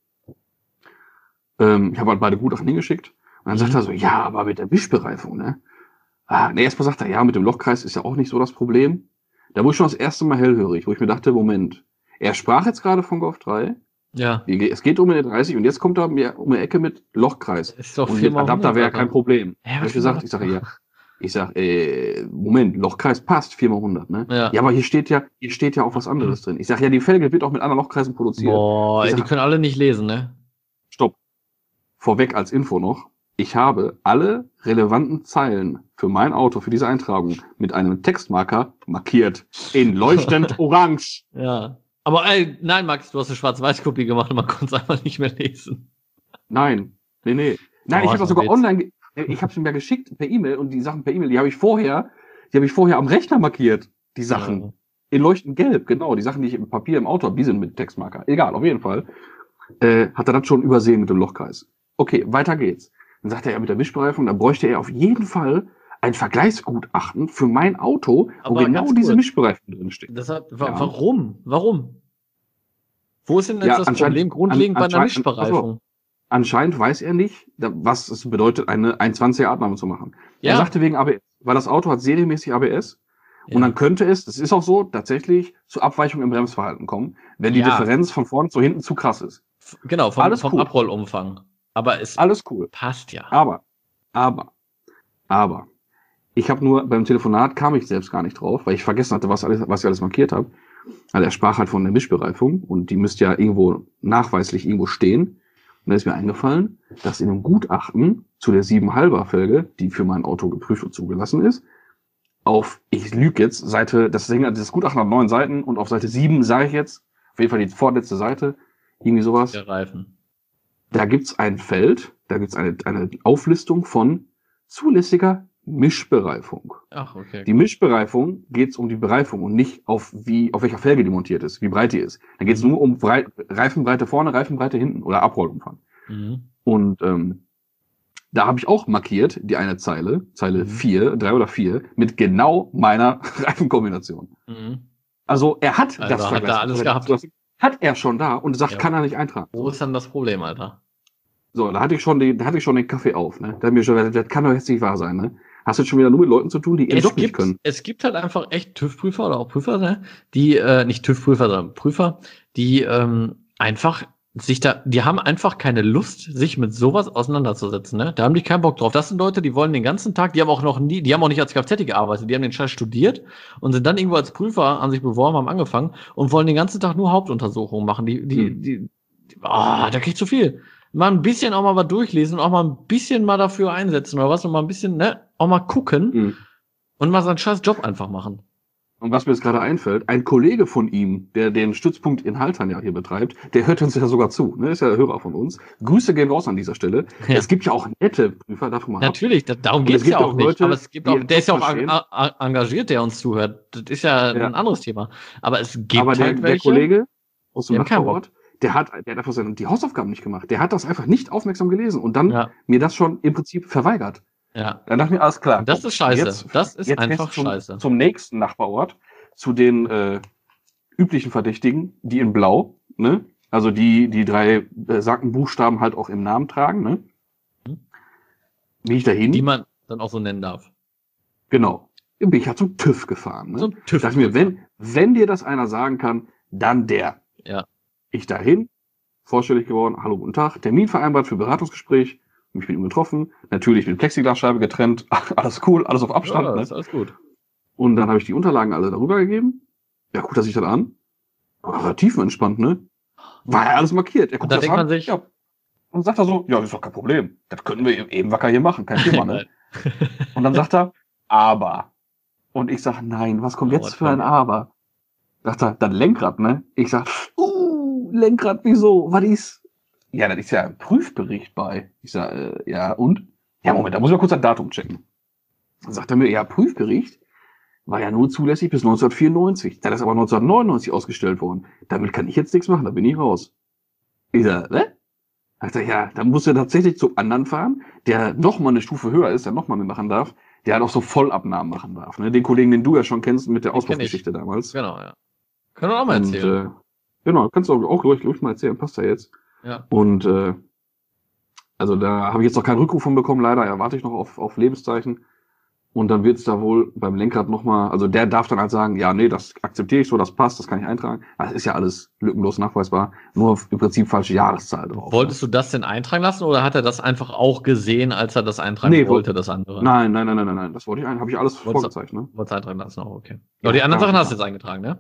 Ähm, ich habe halt beide Gutachten hingeschickt. Und dann Mhm. sagt er so, ja, aber mit der Mischbereifung, ne? Ah, ne, erstmal sagt er, ja, mit dem Lochkreis ist ja auch nicht so das Problem. Da wurde ich schon das erste Mal hellhörig, wo ich mir dachte, Moment, er sprach jetzt gerade von Golf drei, Ja, die- es geht um den dreißig und jetzt kommt er mir um die Ecke mit Lochkreis. ist doch Und mit viermal Adapter wäre hundert, kein Problem. Ja, Hab was ich gesagt, für ich sage, ja. Ich sag, äh, Moment, Lochkreis passt, vier mal hundert, ne? Ja. Ja, aber hier steht ja, hier steht ja auch was anderes drin. Ich sag, ja, die Felge wird auch mit anderen Lochkreisen produziert. Boah, Ich ey, die sag- können alle nicht lesen, ne? Stopp. Vorweg als Info noch. Ich habe alle relevanten Zeilen für mein Auto, für diese Eintragung mit einem Textmarker markiert. In leuchtend orange. Ja. Aber ey, nein, Max, du hast eine Schwarz-Weiß-Kopie gemacht und man konnte es einfach nicht mehr lesen. Nein. Nee, nee. Nein, Oh, ich habe ist das sogar ein Witz. online, ge- ich habe es mir ja geschickt per E-Mail und die Sachen per E-Mail, die habe ich vorher, die habe ich vorher am Rechner markiert. Die Sachen. Ja. In leuchtend gelb, genau. Die Sachen, die ich im Papier im Auto habe, die sind mit Textmarker. Egal, auf jeden Fall. Äh, hat er das schon übersehen mit dem Lochkreis. Okay, weiter geht's. Dann sagt er ja mit der Mischbereifung, dann bräuchte er auf jeden Fall ein Vergleichsgutachten für mein Auto, wo Aber genau ganz diese kurz. Mischbereifung drin steht. Das hat, wa Ja. Warum? Warum? Wo ist denn jetzt Ja, das anscheinend- Problem grundlegend an- bei einer anscheinend- Mischbereifung? Anscheinend weiß er nicht, da- was es bedeutet, eine einundzwanziger Abnahme zu machen. Er Ja. sagte wegen A B S, weil das Auto hat serienmäßig A B S. Ja. Und dann könnte es, das ist auch so, tatsächlich zu Abweichungen im Bremsverhalten kommen, wenn die Ja. Differenz von vorne zu hinten zu krass ist. F- Genau, vom, Alles vom cool. Abrollumfang. Aber es Alles cool. passt ja. Aber, aber, aber, ich habe nur beim Telefonat kam ich selbst gar nicht drauf, weil ich vergessen hatte, was, alles, was ich alles markiert habe. Also er sprach halt von der Mischbereifung und die müsste ja irgendwo nachweislich irgendwo stehen. Und da ist mir eingefallen, dass in einem Gutachten zu der sieben halber Felge, die für mein Auto geprüft und zugelassen ist, auf, ich lüge jetzt, Seite, das Ding, das Gutachten hat neun Seiten und auf Seite sieben sage ich jetzt, auf jeden Fall die vorletzte Seite, irgendwie sowas. Der Reifen. Da gibt's ein Feld, da gibt's eine, eine Auflistung von zulässiger Mischbereifung. Ach, okay. Die Mischbereifung geht's um die Bereifung und nicht auf wie, auf welcher Felge die montiert ist, wie breit die ist. Da geht's Mhm. nur um Brei- Reifenbreite vorne, Reifenbreite hinten oder Abrollumfang. Mhm. Und ähm, da habe ich auch markiert, die eine Zeile, Zeile Mhm. vier, drei oder vier, mit genau meiner Reifenkombination. Mhm. Also er hat Also das hat er Vergleich- alles oder gehabt. das hat er schon da und sagt, Ja. kann er nicht eintragen. Wo ist dann das Problem, Alter? So, da hatte ich schon den, da hatte ich schon den Kaffee auf, ne? Da hat mir schon, gesagt, das kann doch jetzt nicht wahr sein, ne? Hast du jetzt schon wieder nur mit Leuten zu tun, die ihren Es Job nicht gibt, können? es gibt halt einfach echt TÜV-Prüfer oder auch Prüfer, ne? Die, äh, nicht TÜV-Prüfer, sondern Prüfer, die ähm, einfach sich da, die haben einfach keine Lust, sich mit sowas auseinanderzusetzen, ne? Da haben die keinen Bock drauf. Das sind Leute, die wollen den ganzen Tag, die haben auch noch nie, die haben auch nicht als Kfz gearbeitet, die haben den Scheiß studiert und sind dann irgendwo als Prüfer an sich beworben, haben angefangen und wollen den ganzen Tag nur Hauptuntersuchungen machen. Die, die, Hm. die, die ah, da krieg ich zu viel. Mal ein bisschen auch mal was durchlesen und auch mal ein bisschen mal dafür einsetzen oder was und mal ein bisschen, ne, auch mal gucken Mhm. und mal seinen scheiß Job einfach machen. Und was mir jetzt gerade einfällt, ein Kollege von ihm, der den Stützpunkt in Haltern ja hier betreibt, der hört uns ja sogar zu, ne? Ist ja der Hörer von uns. Grüße gehen raus an dieser Stelle. Ja. Es gibt ja auch nette Prüfer, davon mal ab. Natürlich, da, darum Und geht's es gibt ja auch auch nicht. Leute, Aber es gibt die auch, ihren der ist ja Job auch an, verstehen. a, engagiert, der uns zuhört. Das ist ja, Ja. ein anderes Thema. Aber es gibt Aber der, halt der welche. Kollege aus dem die haben keinen Nachbarort, der hat, der hat einfach seine, die Hausaufgaben nicht gemacht. Der hat das einfach nicht aufmerksam gelesen und dann Ja, mir das schon im Prinzip verweigert. ja. Dann dachte ich mir, alles klar. Und das komm, ist scheiße. Jetzt, Das ist jetzt einfach fährst du zum, scheiße. Zum nächsten Nachbarort, zu den äh, üblichen Verdächtigen, die in Blau, ne? Also die, die drei besagten Buchstaben halt auch im Namen tragen, ne? Mhm. Bin ich dahin? Die man dann auch so nennen darf. Genau. Bin ich ja zum TÜV gefahren, ne? So ein TÜV. Dachte mir, wenn, wenn dir das einer sagen kann, dann der. Ja. Ich dahin, vorstellig geworden, hallo, guten Tag, Termin vereinbart für Beratungsgespräch, mich mit ihm getroffen, natürlich mit Plexiglasscheibe getrennt, alles cool, alles auf Abstand, Ja, ne? ist alles gut. Und dann habe ich die Unterlagen alle darüber gegeben. Ja, guckt er sich das an. Aber tiefenentspannt, ne? War ja alles markiert. Er Und guckt da das denkt an. man sich- ja. Und sagt er so, ja, ist doch kein Problem. Das können wir eben wacker hier machen, kein Thema, ne? Und dann sagt er, aber. Und ich sag, nein, was kommt Oh, jetzt was für ein denn? Aber? Sagt er, dann Lenkrad, ne? Ich sag, uh, Lenkrad, wieso? Was ist? Ja, das ist ja ein Prüfbericht bei. Ich sag, äh, ja, und? Ja, Moment, da muss ich mal kurz das Datum checken. Dann sagt er mir, ja, Prüfbericht war ja nur zulässig bis neunzehnhundertvierundneunzig. Da ist aber neunzehnhundertneunundneunzig ausgestellt worden. Damit kann ich jetzt nichts machen, da bin ich raus. Ich sag, ne? Sagt er, ja, dann muss er tatsächlich zum anderen fahren, der noch mal eine Stufe höher ist, der noch mal mitmachen darf, der halt auch so Vollabnahmen machen darf. Ne? Den Kollegen, den du ja schon kennst mit der Den kenn Auspuffgeschichte damals. Genau, ja. Können wir auch mal Und, erzählen. äh, genau, kannst du auch, auch ruhig, ruhig mal erzählen, passt ja jetzt. Ja. Und äh, also da habe ich jetzt noch keinen Rückruf von bekommen, leider erwarte ich noch auf, auf Lebenszeichen. Und dann wird es da wohl beim Lenkrad nochmal, also der darf dann halt sagen, ja, nee, das akzeptiere ich so, das passt, das kann ich eintragen. Das ist ja alles lückenlos nachweisbar, nur im Prinzip falsche Jahreszahl drauf. Wolltest du das denn eintragen lassen oder hat er das einfach auch gesehen, als er das eintragen Nee, wollte, das andere? Nein, nein, nein, nein, nein, nein, das wollte ich ein, habe ich alles Wolltest du- vorgezeichnet. Ne? Wolltest du eintragen lassen, auch okay. Ja, Aber die anderen klar, Sachen hast du klar. jetzt eingetragen, ne?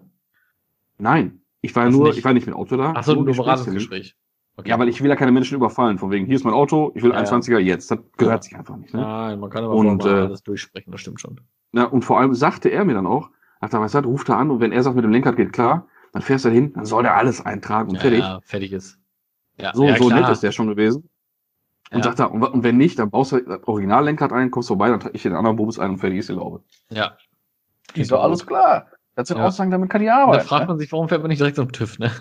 Nein, ich war ja Das nur, nicht. ich war nicht mit Auto da. Achso, nur Gesprächstermin. Beratungsgespräch. Okay. Ja, weil ich will ja keine Menschen überfallen, von wegen, hier ist mein Auto, ich will Ja, ja. einundzwanziger jetzt. Das gehört Ja. sich einfach nicht. Ne? Nein, man kann aber Und, vorher äh, alles durchsprechen, das stimmt schon. Ja, und vor allem sagte er mir dann auch, nach der Weisheit, ruft er an und wenn er sagt, mit dem Lenkrad geht klar, dann fährst du hin, dann soll der alles eintragen und Ja, fertig. ja, fertig ist. Ja, So, ja, so klar. nett ist der schon gewesen. Und Ja. sagt er, und, und wenn nicht, dann baust du das Originallenkrad ein, kommst vorbei, dann trage ich den anderen Bubis ein und fertig ist die Laube. Ja. Ist doch alles klar. Das sind Ja. Aussagen, damit kann ich Da arbeiten. fragt ne? man sich, warum fährt man nicht direkt zum TÜV, ne?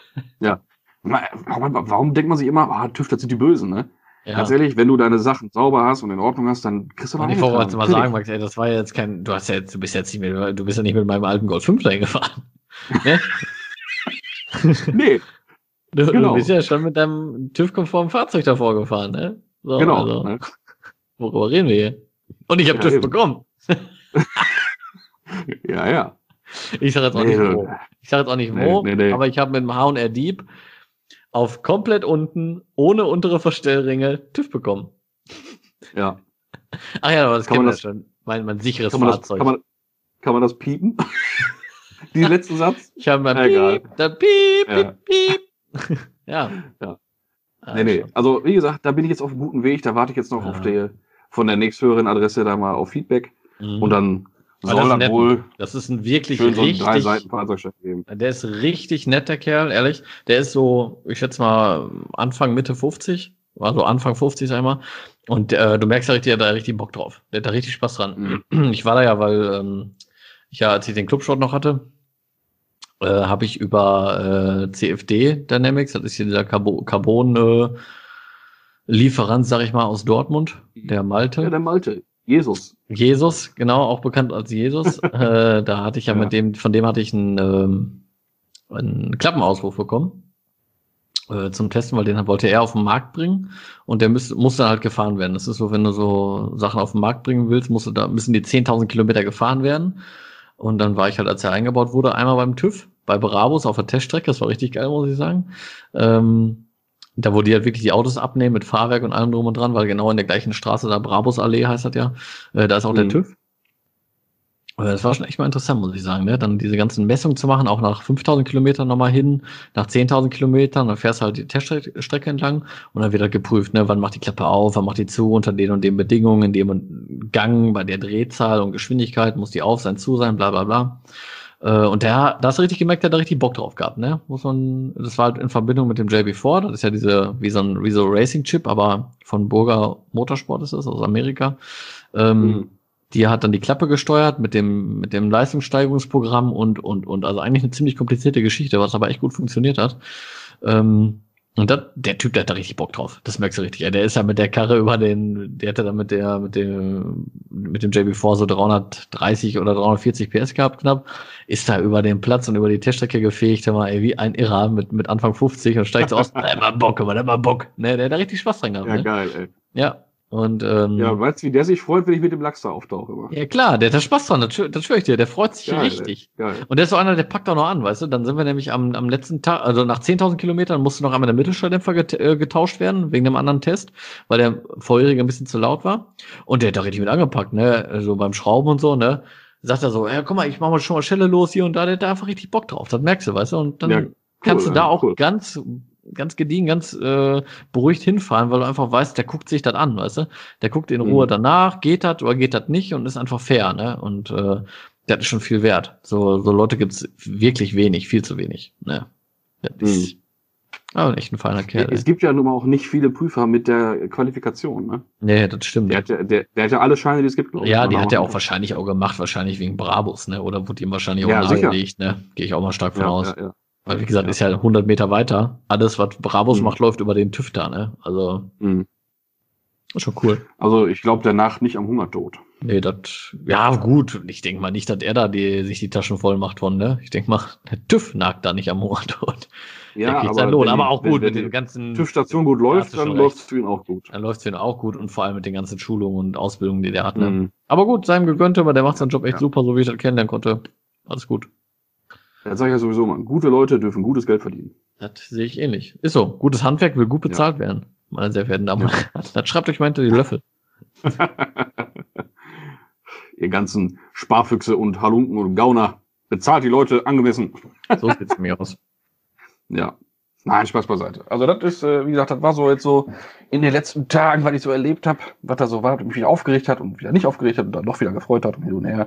Warum, warum denkt man sich immer, ah, TÜV, das sind die Bösen, ne? Ja. Ganz ehrlich, wenn du deine Sachen sauber hast und in Ordnung hast, dann kriegst du noch Und ich eingetragen. wollte mal Fertig. sagen, Max, ey, das war ja jetzt kein, du hast ja jetzt, du bist jetzt nicht mit, du bist ja nicht mit meinem alten Golf fünf dahin gefahren. Ne? Nee, Du, Genau. du bist ja schon mit deinem TÜV-konformen Fahrzeug davor gefahren, ne? So, genau. Also, Ne? worüber reden wir hier? Und ich habe Ja, TÜV eben. bekommen. Ja, ja. Ich sage jetzt auch Nee, nicht wo. Ich sage jetzt auch nicht wo, Nee, nee, nee. aber ich habe mit dem H und R Dieb auf komplett unten, ohne untere Verstellringe, TÜV bekommen. Ja. Ach ja, aber das Kann kennt man man das- schon. Mein, mein sicheres Kann man, das, Fahrzeug. kann, man, kann man das piepen? Diesen letzten Satz? Ich habe beim Egal. Piep, dann Piep, Ja. Piep, Piep. Ja. Ja. Ah, Nee, nee. schon. Also, wie gesagt, da bin ich jetzt auf einem guten Weg. Da warte ich jetzt noch Ja. auf die, von der nächsthöheren Adresse da mal auf Feedback. Mhm. Und dann soll das nett. wohl Das ist ein wirklich schön so richtig, drei Seiten Fahrzeugschein geben. der ist richtig netter Kerl, ehrlich. Der ist so, ich schätze mal, Anfang, Mitte fünfzig. War so Anfang fünfzig, sag ich mal. Und äh, du merkst ja richtig, der hat da richtig Bock drauf. Der hat da richtig Spaß dran. Mhm. Ich war da ja, weil ähm, ich ja, als ich den Clubshot noch hatte, äh, habe ich über äh, C F D Dynamics, das ist hier dieser Carbon, Carbon äh, Lieferant, sag ich mal, aus Dortmund, der Malte. Ja, der Malte. Jesus. Jesus, genau, auch bekannt als Jesus. äh, da hatte ich ja, ja mit dem, von dem hatte ich einen, ähm, einen Klappenauspuff bekommen. Zum Testen, weil den wollte er auf den Markt bringen und der muss, muss dann halt gefahren werden. Das ist so, wenn du so Sachen auf den Markt bringen willst, musst du da, müssen die zehntausend Kilometer gefahren werden. Und dann war ich halt, als er eingebaut wurde, einmal beim TÜV, bei Brabus auf der Teststrecke. Das war richtig geil, muss ich sagen. Ähm, da wo die halt wirklich die Autos abnehmen mit Fahrwerk und allem drum und dran, weil genau in der gleichen Straße, da Brabus-Allee heißt das ja, äh, da ist auch mhm. der TÜV. Das war schon echt mal interessant, muss ich sagen, ne? Dann diese ganzen Messungen zu machen, auch nach fünftausend Kilometern nochmal hin, nach zehntausend Kilometern, dann fährst du halt die Teststrecke entlang und dann wird halt geprüft, ne? Wann macht die Klappe auf, wann macht die zu, unter den und den Bedingungen, in dem Gang, bei der Drehzahl und Geschwindigkeit, muss die auf sein, zu sein, bla bla bla. Und der, da hast du richtig gemerkt, der hat da richtig Bock drauf gehabt, ne? Muss man, das war halt in Verbindung mit dem J B vier, das ist ja diese, wie so ein, wie so Racing-Chip, aber von Burger Motorsport ist das, aus Amerika. Ähm, mhm. Die hat dann die Klappe gesteuert mit dem mit dem Leistungssteigerungsprogramm und und und also eigentlich eine ziemlich komplizierte Geschichte, was aber echt gut funktioniert hat. Ähm, und dat, der Typ, der hat da richtig Bock drauf. Das merkst du richtig. Ja, der ist ja mit der Karre über den, der hatte da mit der mit dem mit dem J B vier so dreihundertdreißig oder dreihundertvierzig P S gehabt knapp. Ist da über den Platz und über die Teststrecke gefegt, mal ey, wie ein Irrer mit mit Anfang fünfzig und steigt so aus. Der hat mal Bock, der hat mal Bock. Ne, der hat da richtig Spaß dran gehabt. Ja, ne? Geil, ey. Ja. Und, ähm, ja, weißt du, wie der sich freut, wenn ich mit dem Lachs da auftauche? Immer. Ja, klar, der hat da Spaß dran, das, das schwöre ich dir, der freut sich geil, richtig. Geil. Und der ist so einer, der packt auch noch an, weißt du? Dann sind wir nämlich am, am letzten Tag, also nach zehntausend Kilometern musste noch einmal der Mittelschalldämpfer get, äh, getauscht werden, wegen einem anderen Test, weil der vorherige ein bisschen zu laut war. Und der hat da richtig mit angepackt, ne? So also beim Schrauben und so, ne? Sagt er so, ja, guck mal, ich mach mal schon mal Schelle los hier und da, der hat da einfach richtig Bock drauf, das merkst du, weißt du? Und dann ja, cool, kannst du da ja, auch cool. ganz, ganz gediegen, ganz äh, beruhigt hinfahren, weil du einfach weißt, der guckt sich das an, weißt du? Der guckt in Ruhe mhm. danach, geht das oder geht das nicht und ist einfach fair, ne? Und äh, das ist schon viel wert. So, so Leute gibt's wirklich wenig, viel zu wenig, ne? Das ist mhm. aber echt ein feiner Kerl. Es ey. gibt ja nun mal auch nicht viele Prüfer mit der Qualifikation, ne? Nee, das stimmt. Der hat ja, der, der hat ja alle Scheine, die es gibt, glaube ich. Ja, die hat er auch wahrscheinlich auch gemacht, wahrscheinlich wegen Brabus, ne? Oder wurde ihm wahrscheinlich auch ja, nahegelegt, ne? Gehe ich auch mal stark von ja, aus. Ja, ja. Weil, wie gesagt, ja. ist ja hundert Meter weiter. Alles, was Brabus mhm. macht, läuft über den TÜV da, ne? Also, mhm. ist schon cool. Also, ich glaube, danach nicht am Hungertod. Nee, das, ja, gut. Ich denke mal nicht, dass er da die, sich die Taschen voll macht von, ne? Ich denke mal, der TÜV nagt da nicht am Hungertod. Ja, aber, Lohn. Die, aber auch wenn, gut wenn mit den ganzen. TÜV-Station gut läuft, dann läuft es für ihn auch gut. Dann läuft es für ihn auch gut und vor allem mit den ganzen Schulungen und Ausbildungen, die der hat, ne? Mhm. Aber gut, seinem gegönnt, aber der macht seinen Job echt ja. super, so wie ich das kennenlernen konnte. Alles gut. Das sage ich ja sowieso mal. Gute Leute dürfen gutes Geld verdienen. Das sehe ich ähnlich. Ist so. Gutes Handwerk will gut bezahlt ja. werden, meine sehr verehrten Damen und Herren. Ja. Dann schreibt euch mal hinter die Löffel. Ihr ganzen Sparfüchse und Halunken und Gauner. Bezahlt die Leute angemessen. So sieht's mir aus. Ja. Nein, Spaß beiseite. Also das ist, wie gesagt, das war so jetzt so in den letzten Tagen, was ich so erlebt habe, was da so war, was mich wieder aufgeregt hat und wieder nicht aufgeregt hat und dann doch wieder gefreut hat und hin und her.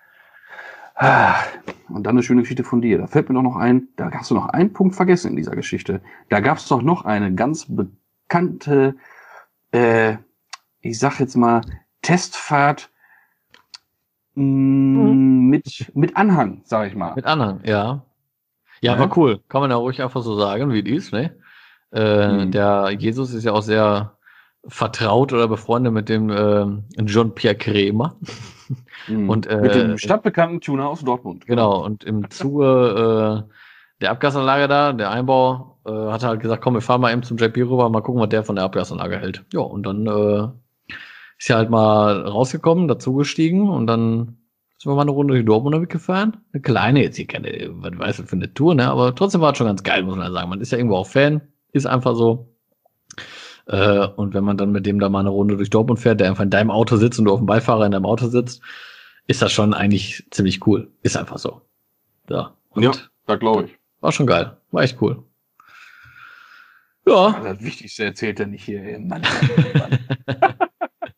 Und dann eine schöne Geschichte von dir. Da fällt mir doch noch ein, da hast du noch einen Punkt vergessen in dieser Geschichte. Da gab es doch noch eine ganz bekannte, äh, ich sag jetzt mal, Testfahrt mh, mhm. mit, mit Anhang, sag ich mal. Mit Anhang, ja. Ja, ja, war cool. Kann man ja ruhig einfach so sagen, wie die ist, ne? Äh, mhm. Der Jesus ist ja auch sehr vertraut oder befreundet mit dem äh, Jean-Pierre Krämer. Mhm. Und, äh, mit dem stadtbekannten Tuner aus Dortmund. Genau, und im Zuge äh, der Abgasanlage da, der Einbau, äh, hat er halt gesagt, komm, wir fahren mal eben zum J P rüber, mal gucken, was der von der Abgasanlage hält. Ja, und dann äh, ist er halt mal rausgekommen, dazugestiegen und dann sind wir mal eine Runde durch Dortmund gefahren. Eine kleine, jetzt hier keine, was weiß ich, für eine Tour, ne? Aber trotzdem war es schon ganz geil, muss man sagen. Man ist ja irgendwo auch Fan, ist einfach so. Äh, und wenn man dann mit dem da mal eine Runde durch Dortmund fährt, der einfach in deinem Auto sitzt und du auf dem Beifahrer in deinem Auto sitzt, ist das schon eigentlich ziemlich cool. Ist einfach so. Ja, und ja, da glaube ich. War schon geil. War echt cool. Ja. Das Wichtigste erzählt er nicht hier. Mann, Mann.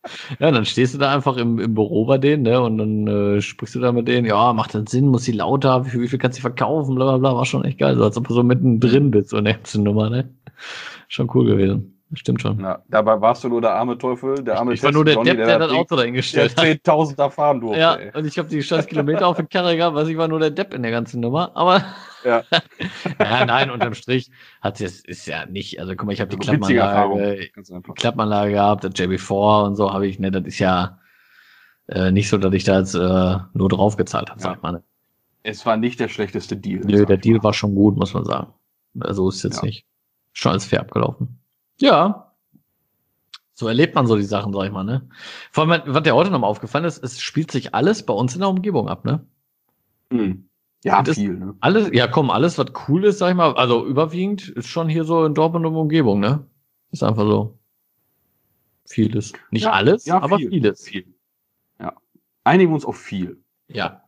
Ja, dann stehst du da einfach im, im Büro bei denen, ne, und dann äh, sprichst du da mit denen, ja, macht das Sinn, muss sie lauter, wie viel, wie viel kannst du verkaufen, bla bla bla, war schon echt geil, so als ob du so mittendrin bist, so eine ganze Nummer, ne. Schon cool gewesen. Stimmt schon. Ja, dabei warst du nur der arme Teufel, der arme Ich war nur der Johnny, Depp, der das Auto der dahingestellt hat. zehntausend fahren durfte. Ja, ey. und ich habe die scheiß Kilometer auf den Karre gehabt, weil ich war nur der Depp in der ganzen Nummer, aber Ja. ja, nein, unterm Strich hat es ist ja nicht, also guck mal, ich habe die Also witzige Erfahrung. Klappanlage, Ganz einfach. Klappanlage gehabt, das J B vier und so habe ich, ne, das ist ja äh, nicht so, dass ich da jetzt äh, nur drauf gezahlt habe, Ja. sag ich mal. Ne? Es war nicht der schlechteste Deal. Nö, sag der ich Deal mal. war schon gut, muss man sagen. Also ist es jetzt Ja. nicht. Schon alles fair abgelaufen. Ja. So erlebt man so die Sachen, sag ich mal, ne? Vor allem, was dir heute nochmal aufgefallen ist, es spielt sich alles bei uns in der Umgebung ab, ne? Hm. Ja, Das- viel, ne? Alles, ja komm, alles, was cool ist, sag ich mal, also überwiegend ist schon hier so in Dortmund und Umgebung, ne? Ist einfach so. Vieles. Nicht Ja, alles, ja, aber viel. vieles. Viel. Ja. Einigen wir uns auf viel. Ja.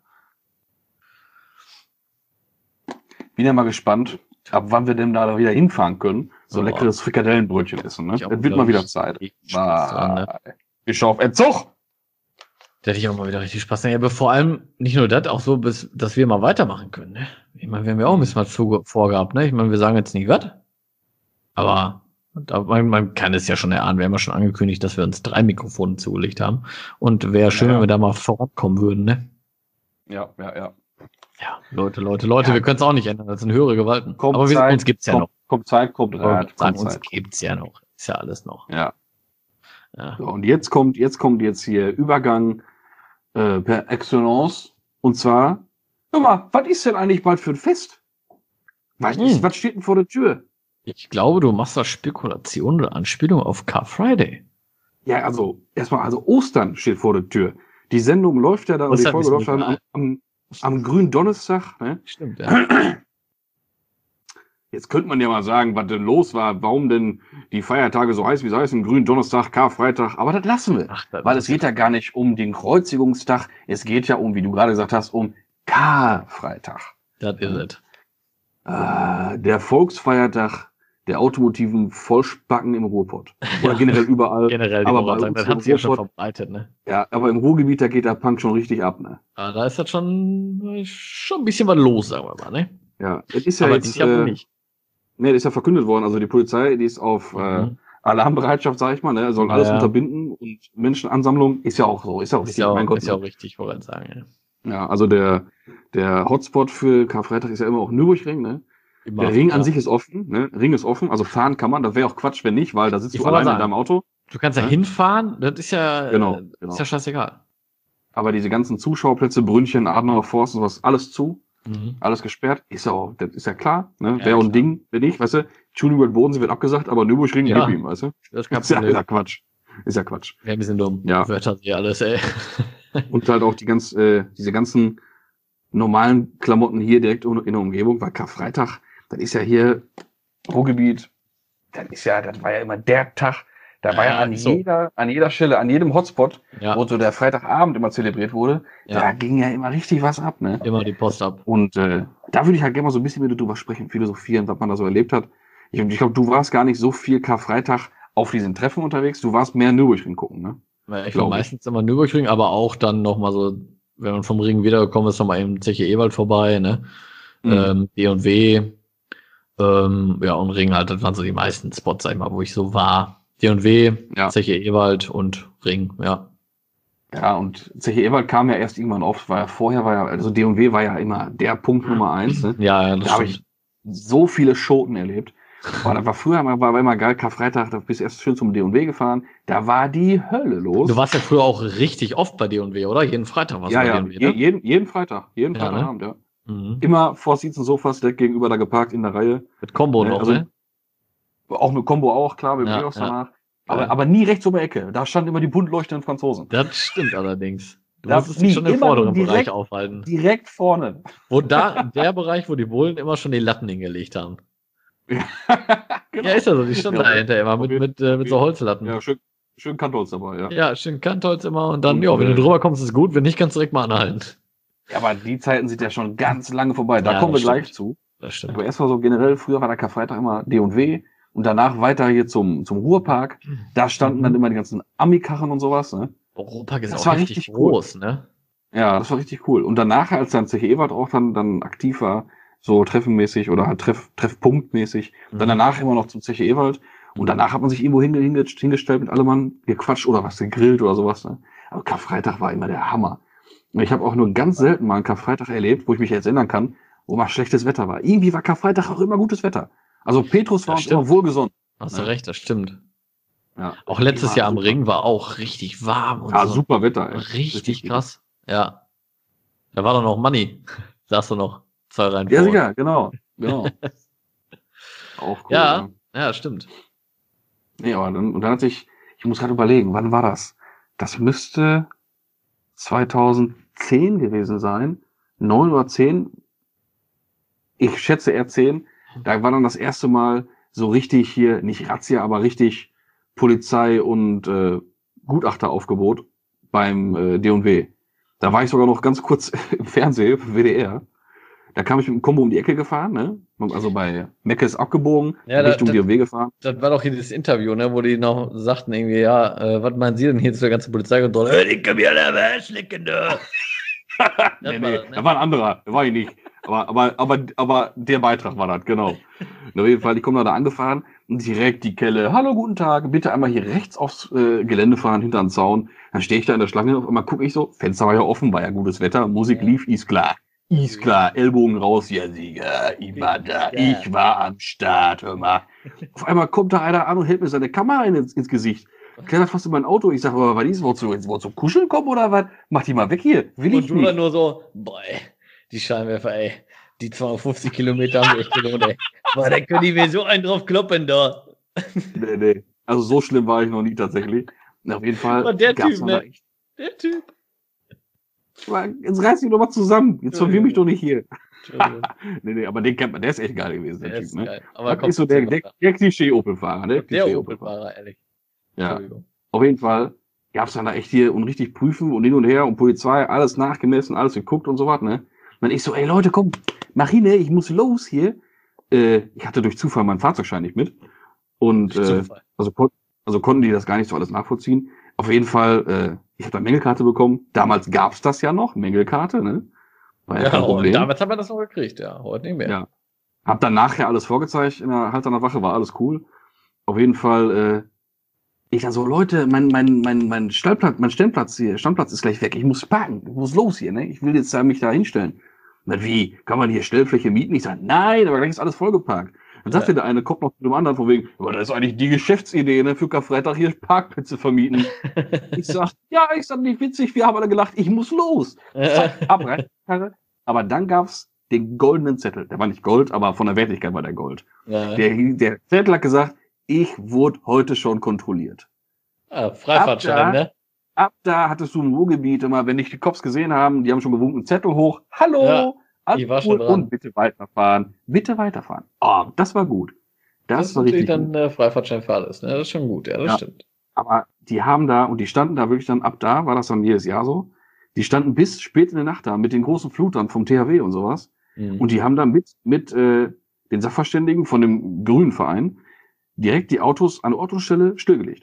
Bin ja mal gespannt, ab wann wir denn da wieder hinfahren können. So Oh. leckeres Frikadellenbrötchen essen, ne? Ich auch, Es wird glaub mal wieder ich, Zeit. richtig Spaß dran, ne? Ah, ich schau auf Entzug! Da hätte ich auch mal wieder richtig Spaß dran. Ja, aber vor allem nicht nur das, auch so, bis, dass wir mal weitermachen können, ne? Ich meine, wir haben ja auch ein bisschen was zu- vorgehabt, ne? Ich meine, wir sagen jetzt nicht was. Aber da, man, man kann es ja schon erahnen. Wir haben ja schon angekündigt, dass wir uns drei Mikrofone zugelegt haben. Und wäre schön, Ja. wenn wir da mal vorankommen würden, ne? Ja, ja, ja. Ja, Leute, Leute, Leute, Ja. wir können es auch nicht ändern. Das sind höhere Gewalten. Kommt aber wir, Zeit, uns gibt's ja kommt, noch. Kommt Zeit, kommt Rat, Sagen, kommt uns Zeit. gibt's ja noch. Ist ja alles noch. Ja. Ja. So, und jetzt kommt, jetzt kommt jetzt hier Übergang äh, per Excellence. Und zwar, hör mal, was ist denn eigentlich bald für ein Fest? Was, Hm. ist, was steht denn vor der Tür? Ich glaube, du machst da Spekulation oder Anspielung auf Car Friday. Ja, also, erstmal, also Ostern steht vor der Tür. Die Sendung läuft ja da, und die Ostern Folge ist läuft mir dann am, egal. am, am grünen Donnerstag, ne? Stimmt, ja. Jetzt könnte man ja mal sagen, was denn los war, warum denn die Feiertage so heiß, wie sie heißen, grünen Donnerstag, Karfreitag, aber das lassen wir. Ach, das Weil es geht ja gar nicht um den Kreuzigungstag, es geht ja um, wie du gerade gesagt hast, um Karfreitag. Das ist es. Äh, der Volksfeiertag der automotiven Vollspacken im Ruhrpott. Oder generell überall. Generell, die aber bei Worte, uns das im hat sich ja schon Ruhrpott- verbreitet, ne? Ja, aber im Ruhrgebiet, da geht der Punk schon richtig ab, ne? Aber da ist das schon, schon ein bisschen was los, sagen wir mal, ne? Ja, es ist ja Aber jetzt, dieses Jahr wohl äh, nicht. nee, das ist ja verkündet worden. Also die Polizei, die ist auf äh, Mhm. Alarmbereitschaft, sag ich mal, ne? Soll Ja, alles ja. unterbinden und Menschenansammlung ist ja auch so, ist ja auch Ist richtig, ja auch, mein Gott. ist ja auch richtig, wollte ich sagen, ja. Ja, also der, der Hotspot für Karfreitag ist ja immer auch Nürburgring, ne? Immer, Der Ring ja. an sich ist offen, ne? Ring ist offen, also fahren kann man, das wäre auch Quatsch, wenn nicht, weil da sitzt Ich du wollte alleine in sagen. deinem Auto. Du kannst ja Ne? hinfahren, das ist ja, Genau, äh, genau. ist ja scheißegal. Aber diese ganzen Zuschauerplätze, Brünnchen, Adenauer Forst und was, alles zu, Mhm. alles gesperrt, ist ja auch, das ist ja klar, ne? Ja, Wäre auch ein klar. Ding, wenn nicht, weißt du, Schulenburg Bodensee wird abgesagt, aber Nürburgring Ja. gib ihm, weißt du? Das ist kein Ist ja, ist Problem. ja Quatsch. Ist ja Quatsch. Wäre ein bisschen dumm. Ja. Wörter sie alles, ey. Und halt auch die ganz, äh, diese ganzen normalen Klamotten hier direkt in der Umgebung, weil Karfreitag, das ist ja hier Ruhrgebiet, das ist ja, das war ja immer der Tag, da war ja, Ja, an so. jeder, an jeder Stelle, an jedem Hotspot, Ja, wo so der Freitagabend immer zelebriert wurde, da ja, ging ja immer richtig was ab, ne? immer die Post ab. Und äh, da würde ich halt gerne mal so ein bisschen mit dir drüber sprechen, philosophieren, was man da so erlebt hat. Ich, ich glaube, du warst gar nicht so viel Karfreitag auf diesen Treffen unterwegs, du warst mehr Nürburgring gucken, ne? Weil Ich Glaub war ich. meistens immer Nürburgring, aber auch dann nochmal so, wenn man vom Ring wiedergekommen ist, nochmal eben Zeche Ewald vorbei, ne? Mhm. Ähm, D und W, ähm, ja, und Ring halt, das waren so die meisten Spots, sag ich mal, wo ich so war. D und W, Ja. Zeche Ewald und Ring, ja. Ja, und Zeche Ewald kam ja erst irgendwann auf, weil vorher war ja, also D und W war ja immer der Punkt Nummer eins, ne? Ja, ja, das Da habe stimmt. ich so viele Schoten erlebt. Aber das war früher war, war immer geil, Karfreitag, da bist du erst schön zum D und W gefahren, da war die Hölle los. Du warst ja früher auch richtig oft bei D und W, oder? Jeden Freitag warst ja, du bei ja, D und W, je, ne? jeden, jeden Freitag, jeden Ja, ne? Freitagabend, ja. Mhm. Immer vor Sitzen Sofas direkt gegenüber da geparkt in der Reihe. Mit Combo Ne, noch, also- ne? Auch mit Combo auch, klar, mit Ja, Geos ja. danach. Ja. Aber, aber nie rechts um die Ecke. Da standen immer die bunt leuchtenden Franzosen. Das stimmt allerdings. Du Da musstest dich schon im immer vorderen direkt- Bereich aufhalten. Direkt vorne. Wo da, der Bereich, wo die Bullen immer schon die Latten hingelegt haben. Genau. Ja, ist ja so, die standen Ja, dahinter immer mit, auf mit, äh, mit so Holzlatten. Ja, schön, schön Kantholz dabei, ja. Ja, schön Kantholz immer und dann, Und, ja, wenn du äh, drüber kommst, ist gut, wenn nicht, kannst du direkt mal anhalten. Ja, aber die Zeiten sind ja schon ganz lange vorbei. Da Ja, kommen wir das gleich stimmt. zu. Das stimmt. Aber erstmal so generell, früher war der Karfreitag immer D und W. und danach weiter hier zum, zum Ruhrpark. Da standen Mhm. dann immer die ganzen Ami-Karren und sowas, ne? Europark ist Das auch war richtig, richtig cool. groß, ne? Ja, das war richtig cool. Und danach, als dann Zeche Ewald auch dann, dann aktiv war, so treffenmäßig oder halt Treff, Treffpunktmäßig, dann Mhm. danach immer noch zum Zeche Ewald. Und danach hat man sich irgendwo hinge, hinge, hingestellt mit allem Mann, gequatscht oder was, gegrillt oder sowas. Ne? Aber Karfreitag war immer der Hammer. Und ich habe auch nur ganz selten mal einen Karfreitag erlebt, wo ich mich jetzt erinnern kann, wo mal schlechtes Wetter war. Irgendwie war Karfreitag auch immer gutes Wetter. Also Petrus war Das uns immer stimmt. wohlgesonnen. Hast Ja. du recht, das stimmt. Ja. Auch letztes Immer Jahr am super. Ring war auch richtig warm und Ja, so. super Wetter. Ey. Richtig krass. Ja. Da war doch noch Money. Sagst du noch. Zwei Reihen Ja, vor. sicher, genau. genau. Auch cool. Ja, ja, stimmt. Nee, aber dann, und dann hatte ich, ich muss gerade überlegen, wann war das? Das müsste zweitausendzehn gewesen sein. Neun oder zehn. Ich schätze eher zehn. Da war dann das erste Mal so richtig hier, nicht Razzia, aber richtig Polizei und äh, Gutachteraufgebot beim äh, D und W. Da war ich sogar noch ganz kurz im Fernsehen, für W D R. Da kam ich mit dem Kombo um die Ecke gefahren, ne? Also bei Meckes abgebogen, Ja, da- Richtung da- D und W gefahren. Das war doch hier dieses Interview, ne, wo die noch sagten irgendwie, ja, äh, was meinen Sie denn hier zu der ganzen Polizeikontrolle? Hey, die können mir alle Arschlecken da. nee, war nee, das, ne? da war ein anderer, war ich nicht. Aber, aber, aber, aber der Beitrag war das, genau. Und auf jeden Fall, die kommen da angefahren und direkt die Kelle, hallo, guten Tag, bitte einmal hier rechts aufs äh, Gelände fahren, hinter den Zaun. Dann stehe ich da in der Schlange, auf einmal gucke ich so, Fenster war ja offen, war ja gutes Wetter, Musik Ja. lief, ist klar. Ist klar, Ellbogen raus, ja Sieger, ich war da, Ja. ich war am Start, hör mal. Auf einmal kommt da einer an und hält mir seine Kamera ins, ins Gesicht. Klettert fast in mein Auto, ich sag, aber was ist, wolltest du jetzt wolltest du kuscheln kommen oder was? Mach die mal weg hier, will Und ich du dann nicht. nur so, boah, ey, die Scheinwerfer, ey, die zweihundertfünfzig Kilometer haben echt gelohnt, ey. Boah, da können die mir so einen drauf kloppen da. Nee, nee. Also so schlimm war ich noch nie tatsächlich. Und auf jeden Fall. Aber der gab's Typ, dann ne? da echt- Der Typ. Aber Jetzt reiß dich doch mal zusammen. Jetzt verwirr mich doch nicht hier. Entschuldigung, Nee, nee, aber den kennt man, der ist echt geil gewesen, der, der Typ, ist ne? geil. Aber Das ist so der, der, der Klischee-Opel-Fahrer, ne? der Klischee-Opel-Fahrer. Opel-Fahrer, ehrlich. Ja. Entschuldigung. Auf jeden Fall gab's dann da echt hier und richtig prüfen und hin und her und Polizei, alles nachgemessen, alles geguckt und so was, ne? Und dann ich so, ey Leute, komm, mach hin, ey, ich muss los hier. Äh, ich hatte durch Zufall meinen Fahrzeugschein nicht mit. Und äh, Zufall. also, kon also konnten die das gar nicht so alles nachvollziehen. Auf jeden Fall, äh, ich habe da Mängelkarte bekommen. Damals gab's das ja noch, Mängelkarte, ne? War ja, Ja, kein und Problem. damals haben wir das noch gekriegt, ja, heute nicht mehr. Ja. Hab dann nachher alles vorgezeigt in der Halterner Wache, war alles cool. Auf jeden Fall, äh, ich dann so, Leute, mein, mein, mein, mein Stellplatz, mein Stellplatz hier, Standplatz ist gleich weg. Ich muss parken, ich muss los hier, ne? Ich will jetzt da mich da hinstellen. Na wie, kann man hier Stellfläche mieten? Ich sag, nein, aber gleich ist alles vollgeparkt. Dann sagte Ja. der eine, kommt noch zu dem anderen von wegen, aber das ist eigentlich die Geschäftsidee, ne, für Karfreitag hier Parkplätze vermieten. Ich sag, ja, ich sag, nicht witzig, wir haben alle gelacht, ich muss los. Zack, ab, rein, Karre. Aber dann gab's den goldenen Zettel. Der war nicht Gold, aber von der Wertigkeit war der Gold. Ja. Der, der Zettel hat gesagt, ich wurde heute schon kontrolliert. Ah, Freifahrtschein, Ab da- ne? Ab da hattest du im Ruhrgebiet immer, wenn dich die Cops gesehen haben, die haben schon gewunken, Zettel hoch, hallo, Ja, alles ich war schon cool dran. und bitte weiterfahren, bitte weiterfahren. Oh, das war gut. Das, Das ist war natürlich richtig dann gut. äh, Freifahrtschein für alles, ne? Das ist schon gut, ja, das Ja. stimmt. Aber die haben da, und die standen da wirklich dann, ab da war das dann jedes Jahr so, die standen bis spät in der Nacht da mit den großen Flutern vom T H W und sowas. Mhm. Und die haben dann mit, mit äh, den Sachverständigen von dem Grünen Verein direkt die Autos an der Autostelle stillgelegt.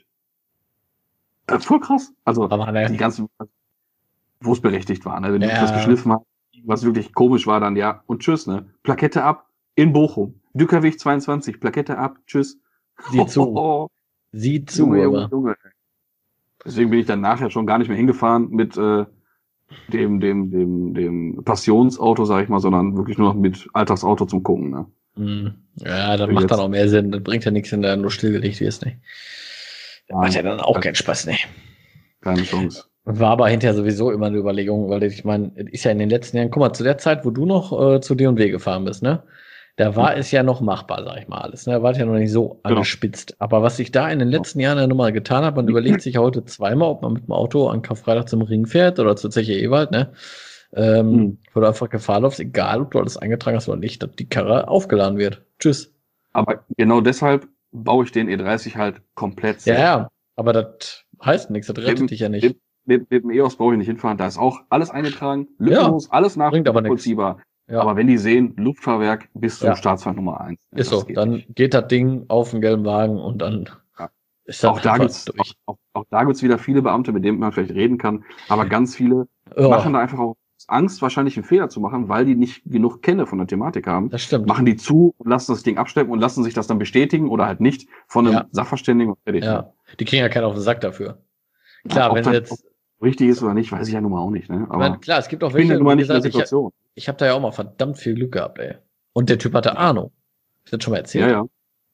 Äh, voll krass. Also Aber ne, die ganzen, wo es berechtigt war, ne? Wenn die Ja. das geschliffen haben, was wirklich komisch war, dann ja, und tschüss, ne? Plakette ab in Bochum. Dückerweg zweiundzwanzig, Plakette ab, tschüss. sieh zu, Oh, sieh zu, Junge, Junge, aber. Junge. Deswegen bin ich dann nachher schon gar nicht mehr hingefahren mit äh, dem, dem, dem, dem Passionsauto, sag ich mal, sondern wirklich nur noch mit Alltagsauto zum Gucken, ne? Mhm. Ja, das Wie macht jetzt? dann auch mehr Sinn. Das bringt ja nichts, wenn da nur stillgelegt wirst, ne? Das macht ja dann auch keinen Spaß, ne? Keine Chance. Und war aber hinterher sowieso immer eine Überlegung, weil ich meine, es ist ja in den letzten Jahren, guck mal, zu der Zeit, wo du noch äh, zu D und W gefahren bist, ne? Da war es ja noch machbar, sag ich mal, alles. Ne? Da war es ja noch nicht so Genau. angespitzt. Aber was sich da in den letzten Jahren ja nochmal getan hat, man überlegt sich ja heute zweimal, ob man mit dem Auto an Karfreitag zum Ring fährt oder zur Zeche Ewald, ne? Ähm, Mhm. Wo du einfach Gefahr läufst, egal ob du alles eingetragen hast oder nicht, dass die Karre aufgeladen wird. Tschüss. Aber genau deshalb baue ich den E dreißig halt komplett Ja, selbst. ja, aber das heißt nichts, das rettet Eben, dich ja nicht. eben. Mit, mit dem E O S brauche ich nicht hinfahren, da ist auch alles eingetragen, lückenlos, alles bringt aber nix. nachvollziehbar. Ja. Aber wenn die sehen, Luftfahrwerk bis zum Ja. Staatsfeind Nummer eins. Ist so, geht dann nicht. geht das Ding auf den gelben Wagen und dann Ja. ist das Auch da einfach gibt's auch, durch. auch, auch da gibt's wieder viele Beamte, mit denen man vielleicht reden kann. Aber ganz viele Ja, machen da einfach auch aus Angst, wahrscheinlich einen Fehler zu machen, weil die nicht genug Kenne von der Thematik haben. das stimmt. Machen die zu und lassen das Ding abstellen und lassen sich das dann bestätigen oder halt nicht von einem Ja. Sachverständigen und fertig. Ja, die kriegen ja keinen auf den Sack dafür. Klar, ob wenn das jetzt, richtig ist oder nicht, weiß ich ja nun mal auch nicht. Ne? ich Aber meine, klar, es gibt auch ich bin ja welche, nun mal wie nicht in der gesagt, ich, Situation. ich habe da ja auch mal verdammt viel Glück gehabt, ey. Und der Typ hatte Ahnung. Ich das schon mal erzählt. Ja, ja.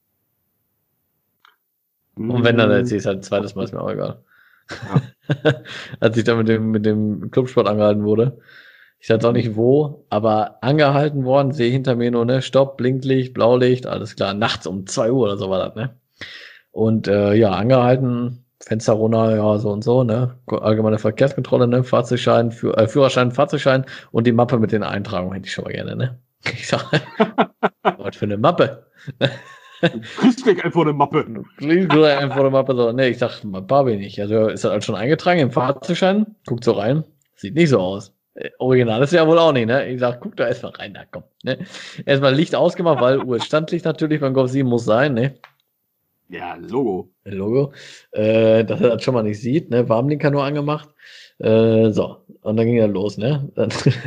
Und wenn dann erzähle ich es halt ein zweites Mal, ist mir auch egal. Als ich da mit dem, mit dem Clubsport angehalten wurde. Ich sag auch nicht wo, aber angehalten worden, sehe hinter mir nur, ne, Stopp, Blinklicht, Blaulicht, alles klar, nachts um zwei Uhr oder so war das, ne? Und äh, ja, angehalten, Fenster runter, ja, so und so, ne? Allgemeine Verkehrskontrolle, ne? Fahrzeugschein, Führ äh, Führerschein, Fahrzeugschein und die Mappe mit den Eintragungen hätte ich schon mal gerne, ne? Ich sag, was für eine Mappe? Kriegst gleich einfach eine Mappe. Du einfach eine Mappe so, ne, ich sag, Mappe habe ich nicht. Also ist das halt schon eingetragen im Fahrzeugschein? Guckt so rein, sieht nicht so aus. Äh, Original ist ja wohl auch nicht, ne? Ich sag, guck da erstmal rein, da komm, ne? Erstmal Licht ausgemacht, weil U S-Standlicht natürlich beim Golf sieben muss sein, ne? Ja, Logo. Logo, äh, dass er das schon mal nicht sieht, ne? Warnblinker nur angemacht. Äh, so, und dann ging er los, ne? Dann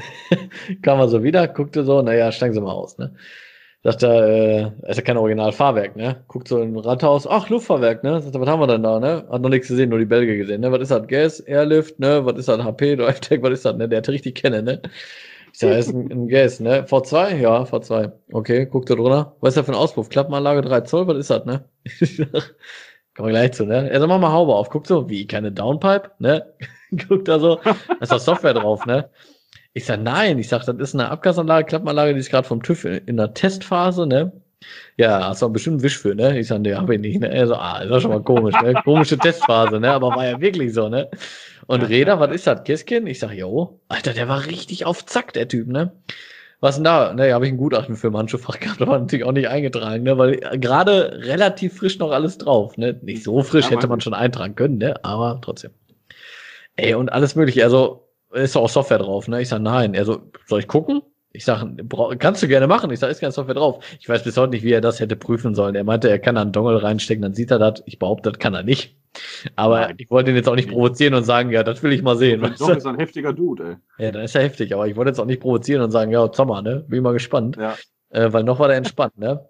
kam er so wieder, guckte so, naja, steigen Sie mal aus, ne? Sagt er, äh, ist ja kein Original-Fahrwerk, ne? Guckt so im Rathaus, ach, Luftfahrwerk, ne? Sagt er, was haben wir denn da, ne? Hat noch nichts gesehen, nur die Bälge gesehen, ne? Was ist das? Gas, Airlift, ne? Was ist das? H P, Drive-Tech, was ist das, ne? Der hat richtig kennen, ne? Ich sag, ist ein, ein Gas, ne? V zwei? Ja, V zwei. Okay, guckt er drunter. Was ist das für ein Auspuff? Klappenanlage drei Zoll, was ist das, ne? Ich sag, kommen wir gleich zu, ne? Er sagt, mach mal Haube auf. Guckt so, wie, keine Downpipe, ne? Guckt da so, da ist doch Software drauf, ne? Ich sag, nein, ich sag, das ist eine Abgasanlage, Klappenanlage, die ist gerade vom TÜV in, in der Testphase, ne? Ja, hast du bestimmt einen Wisch für, ne? Ich sag, ne, hab ich nicht, ne? Er so, ah, ist doch schon mal komisch, ne? Komische Testphase, ne? Aber war ja wirklich so, ne? Und Räder, was ist das? Kästchen? Ich sag, jo, Alter, der war richtig auf Zack, der Typ, ne? Was denn da? Ne, habe ich ein Gutachten für im Handschuhfach gehabt, aber natürlich auch nicht eingetragen, ne? Weil gerade relativ frisch noch alles drauf, ne? Nicht so frisch, Ja, hätte man Mann. schon eintragen können, ne? Aber trotzdem. Ey, und alles mögliche, also, ist doch auch Software drauf, ne? Ich sag, nein. Er so, soll ich gucken? Ich sag, bra- kannst du gerne machen. Ich sag, ist keine Software drauf. Ich weiß bis heute nicht, wie er das hätte prüfen sollen. Er meinte, er kann da einen Dongle reinstecken, dann sieht er das. Ich behaupte, das kann er nicht. Aber Nein. ich wollte ihn jetzt auch nicht provozieren und sagen, ja, das will ich mal sehen. Wenn weißt doch, du? ist ein heftiger Dude, ey. Ja, dann ist er heftig. Aber ich wollte jetzt auch nicht provozieren und sagen, ja, Sommer, ne? Bin mal gespannt. Ja. Äh, weil noch war der entspannt, ne?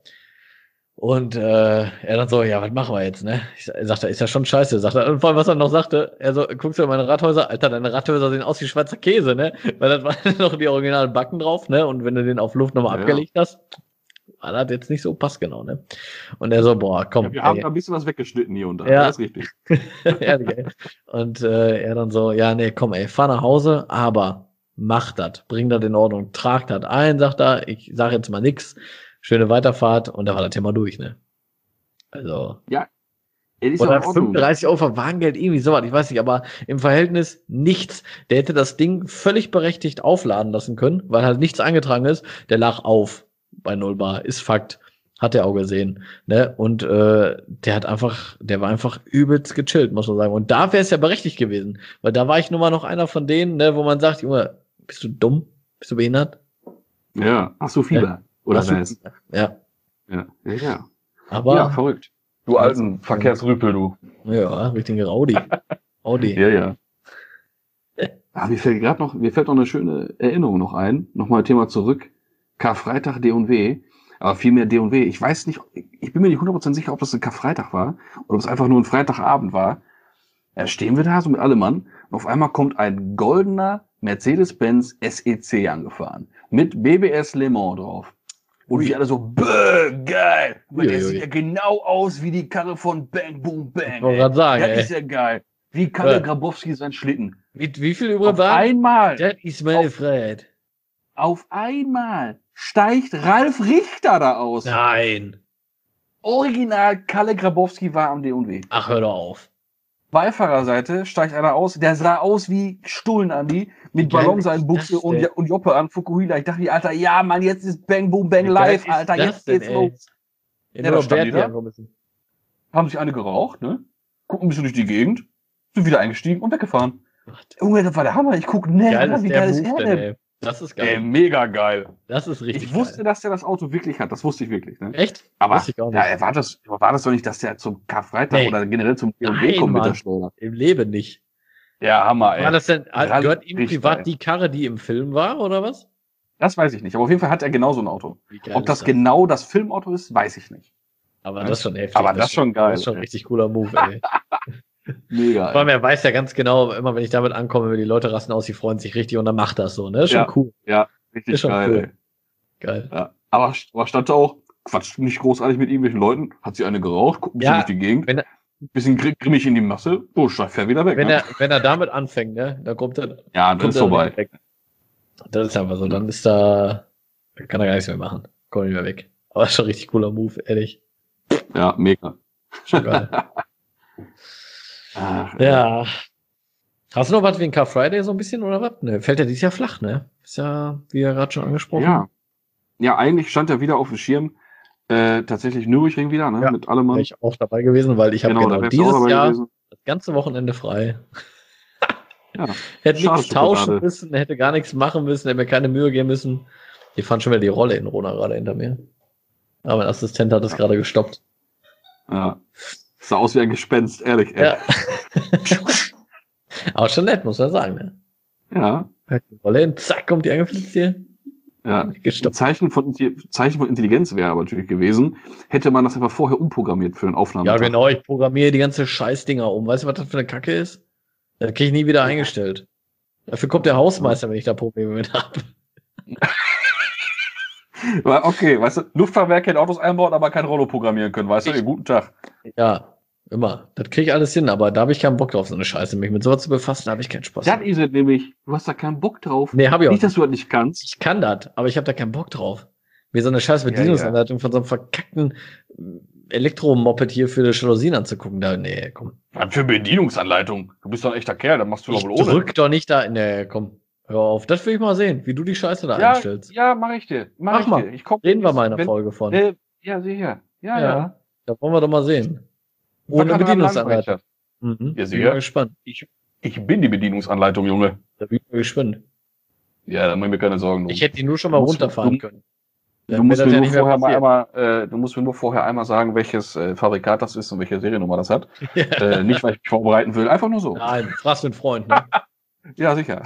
Und äh, er dann so, ja, was machen wir jetzt, ne? Ich sa- sagte, ist ja schon scheiße. Sagt er, und vor allem, was er noch sagte, er so, guckst du in meine Rathäuser, Alter, deine Rathäuser sehen aus wie Schweizer Käse, ne? Weil das waren noch die originalen Backen drauf, ne? Und wenn du den auf Luft nochmal Ja, ja. abgelegt hast, war das jetzt nicht so passgenau, ne? Und er so, boah, komm. Ja, wir haben ey. da ein bisschen was weggeschnitten hier und da. Ja. Das ist richtig. Ehrlich, ey. Und äh, er dann so, ja, nee, komm, ey, fahr nach Hause, aber mach das, bring das in Ordnung, trag das ein, sagt er, ich sag jetzt mal nix, schöne Weiterfahrt und da war das Thema durch, ne? Also, Es ist ja oder in Ordnung. fünfunddreißig Euro Verwagengeld, irgendwie sowas, ich weiß nicht, aber im Verhältnis nichts. Der hätte das Ding völlig berechtigt aufladen lassen können, weil halt nichts eingetragen ist. Der lag auf bei null Bar, ist Fakt. Hat er auch gesehen, ne? Und äh, der hat einfach, der war einfach übelst gechillt, muss man sagen. Und da wäre es ja berechtigt gewesen, weil da war ich nun mal noch einer von denen, ne, wo man sagt, Junge, bist du dumm? Bist du behindert? Ja. Hast du Fieber? Oder Hast du- was? Ja, Ja. Ja, ja. aber Ja, verrückt. Du alten Verkehrsrüpel, du. ja, richtige Audi. Audi. Ja, ja. Ah, mir fällt gerade noch, mir fällt noch eine schöne Erinnerung noch ein. Nochmal Thema zurück. Karfreitag D und W. Aber vielmehr D und W. Ich weiß nicht, ich bin mir nicht hundert Prozent sicher, ob das ein Karfreitag war oder ob es einfach nur ein Freitagabend war. Da stehen wir da so mit allem Mann und auf einmal kommt ein goldener Mercedes-Benz S E C angefahren. Mit B B S Le Mans drauf. Und wir alle so, bäh, geil. Aber der Uiuiui. sieht ja genau aus wie die Karre von Bang Boom Bang. Ich wollte ey. gerade sagen, Das ey. ist ja geil. Wie Kalle Ja. Grabowski sein Schlitten. Wie, wie viel übrig Auf war? einmal, Das ist meine Auf- Freiheit. auf einmal steigt Ralf Richter da aus. Nein. Original Kalle Grabowski war am D und W. Ach, hör doch auf. Beifahrerseite steigt einer aus, der sah aus wie Stullen Andi, mit Wie geil Ballonseinbuchse ist das und, denn? und Joppe an Fukuhila. Ich dachte mir, Alter, ja Mann, jetzt ist Bang Boom Bang Wie geil live, ist Alter, das jetzt denn, geht's ey? los. Ja, Ja, nur da stand Berti die da. ankommen müssen. Haben sich eine geraucht, ne? Gucken ein bisschen durch die Gegend, sind wieder eingestiegen und weggefahren. Gott. Junge, das war der Hammer. Ich guck, ne, Geil ist wie der geil ist Move er denn, denn? ey. Das ist Ey, geil. mega geil. Das ist richtig Ich wusste, geil. dass der das Auto wirklich hat. Das wusste ich wirklich. Ne? Echt? Aber Wusste ich auch nicht. ja, war, das, war das doch nicht, dass der zum Karfreitag Nee. oder generell zum P und B Nein, kommt mit Mann. der Steuer? Im Leben nicht. Ja, Hammer, ey. War das denn, Rally gehört ihm Richter, privat ey. die Karre, die im Film war, oder was? Das weiß ich nicht. Aber auf jeden Fall hat er genau so ein Auto. Wie geil Ob ist das genau das Filmauto ist, weiß ich nicht. Aber Ja. das ist schon heftig. Aber das ist schon geil, Das ist schon ein ey. richtig cooler Move, ey. Mega. Vor allem, er weiß ja ganz genau, immer wenn ich damit ankomme, wenn die Leute rasten aus, die freuen sich richtig und dann macht das so, ne? Ist schon Ja. cool. Ja, richtig Ist schon geil, cool. ey. Geil. Ja. Aber, aber stand da auch, quatscht nicht großartig mit irgendwelchen Leuten, hat sie eine geraucht, guckt ein bisschen Ja, durch die Gegend, wenn er- bisschen gr- grimmig in die Masse, oh, steigt fair wieder weg. Wenn ne? er, wenn er damit anfängt, ne, dann kommt er, ja, dann kommt ist er vorbei. nicht weg. Das ist einfach so, dann ist da, dann kann er gar nichts mehr machen. Kommt nicht mehr weg. Aber das ist schon ein richtig cooler Move, ehrlich. Ja, mega. Schon geil. Ach, Ja. Hast du noch was wegen Car Friday so ein bisschen oder was? Ne, fällt ja dieses Jahr flach, ne? Ist ja, wie ja gerade schon angesprochen. Ja. Ja, eigentlich stand er wieder auf dem Schirm. Äh, tatsächlich Nürburgring wieder, ne? Ja, Mit allem. Wäre ich auch dabei gewesen, weil ich habe Genau, genau, da wärst du auch dieses dabei Jahr gewesen. das ganze Wochenende frei. Ja. Hätte Schade, nichts tauschen Schokolade. müssen, hätte gar nichts machen müssen, hätte mir keine Mühe geben müssen. Die fand schon wieder die Rolle in Rona gerade hinter mir. Aber mein Assistent hat es Ja. gerade gestoppt. Ja. Sah aus wie ein Gespenst, ehrlich. Ey. Ja. Aber schon nett, muss man sagen, ne? Ja. Hört die Rolle hin, zack, kommt die angeflitzt hier. Ja. Ein Gestoppt. Zeichen von, Inti- Zeichen von Intelligenz wäre aber natürlich gewesen, hätte man das einfach vorher umprogrammiert für den Aufnahme. Ja, genau, ich programmiere die ganze Scheißdinger um. Weißt du, was das für eine Kacke ist? Das kriege ich nie wieder eingestellt. Dafür kommt der Hausmeister, wenn ich da Probleme mit habe. Okay, weißt du, Luftfahrwerke in Autos einbauen, aber kein Rollo programmieren können, weißt du? Ich- Ey, guten Tag. Ja, immer. Das kriege ich alles hin, aber da habe ich keinen Bock drauf, so eine Scheiße. Mich mit sowas zu befassen, da habe ich keinen Spaß. Das ist es nämlich. Du hast da keinen Bock drauf. Nee, habe ich auch Nicht, nicht. dass du das nicht kannst. Ich kann das, aber ich habe da keinen Bock drauf. Mir so eine scheiß Bedienungsanleitung von so einem verkackten Elektromoped hier für die Jalousien anzugucken. Da, nee, komm. Was für Bedienungsanleitung? Du bist doch ein echter Kerl, dann machst du Ich doch wohl ohne. drück doch nicht da. Nee, komm. Hör auf. Das will ich mal sehen, wie du die Scheiße da Ja, einstellst. ja, mach ich dir. Mach, Mach ich mal. dir. Ich komm, Reden wir mal in der wenn- Folge von. Äh, ja, sicher. Ja, Ja. ja. Da wollen wir doch mal sehen. Was Ohne kann daran Bedienungsanleitung. langweilig Mhm. Ja, Bin sicher. mal gespannt. Ich, ich bin die Bedienungsanleitung, Junge. Da bin ich mal gespannt. Ja, da mach ich mir keine Sorgen drum. Ich hätte die nur schon mal Du musst- runterfahren du- können. Du Dann musst, wär mir das ja nur nicht mehr vorher mal passiert. einmal, äh, du musst mir nur vorher einmal sagen, welches äh, Fabrikat das ist und welche Seriennummer das hat. äh, nicht, weil ich mich vorbereiten will, einfach nur so. Nein, fragst du einen Freund, ne? Ja, sicher.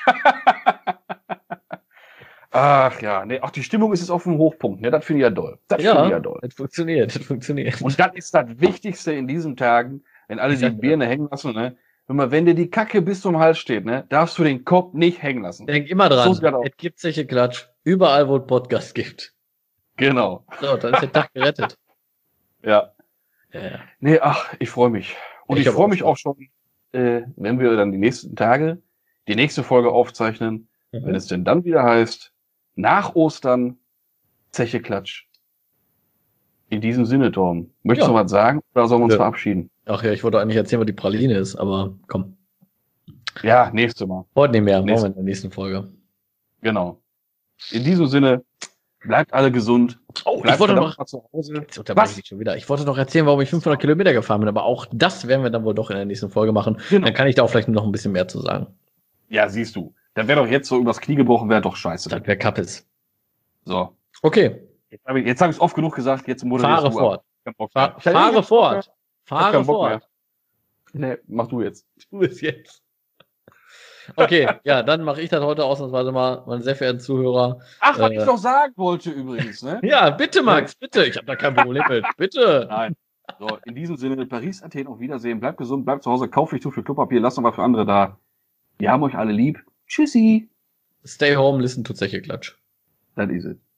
Ach ja, nee, auch die Stimmung ist jetzt auf dem Hochpunkt, ne? Das finde ich ja doll. Das finde ich ja Ja, doll. das funktioniert, das funktioniert. Und das ist das Wichtigste in diesen Tagen, wenn alle Ich die sag dir Birne hängen lassen, ne? Wenn, man, wenn dir die Kacke bis zum Hals steht, ne? Darfst du den Kopf nicht hängen lassen. Denk immer So dran, sieht das aus. es gibt solche Klatsch. Überall, wo es Podcast gibt. Genau. So, dann ist der Tag gerettet. Ja. Ja, ja. Nee, ach, ich freue mich. Und Ich ich, hab freue auch mich Spaß. auch schon, äh, wenn wir dann die nächsten Tage die nächste Folge aufzeichnen, Mhm. wenn es denn dann wieder heißt, nach Ostern, Zeche Klatsch. In diesem Sinne, Tom. Möchtest Ja. du noch was sagen oder sollen wir uns Ja. verabschieden? Ach ja, ich wollte eigentlich erzählen, was die Praline ist, aber komm. Ja, nächste Mal. Heute nicht mehr, machen Nächste- wir in der nächsten Folge. Genau. In diesem Sinne, bleibt alle gesund. Oh, Bleibt ich wollte verdammt noch, mal zu Hause. jetzt unterbreche Was? ich dich schon wieder. Ich wollte noch erzählen, warum ich fünfhundert Kilometer gefahren bin, aber auch das werden wir dann wohl doch in der nächsten Folge machen. Genau. Dann kann ich da auch vielleicht noch ein bisschen mehr zu sagen. Ja, siehst du. Das wäre doch jetzt so übers Knie gebrochen, wäre doch scheiße. Das wäre Kappes. So. Okay, Jetzt habe ich es jetzt oft genug gesagt, jetzt moderierst fahre du ab. fort. Kein Bock Fahr, mehr. Ich hab fahre keinen fort. Bock Fahre keinen Bock fort. mehr. Nee, mach du jetzt. Tu es jetzt. Okay, ja, dann mache ich das heute ausnahmsweise mal, meine sehr verehrten Zuhörer. Ach, was Äh. ich noch sagen wollte übrigens, ne? Ja, bitte, Max, bitte. Ich habe da kein Problem mit. Bitte. Nein. So, in diesem Sinne, Paris, Athen, auf Wiedersehen. Bleibt gesund, bleibt zu Hause, kauft nicht zu viel Klopapier, lasst noch was für andere da. Wir haben euch alle lieb. Tschüssi. Stay home, listen to Zeche Klatsch. Das ist es.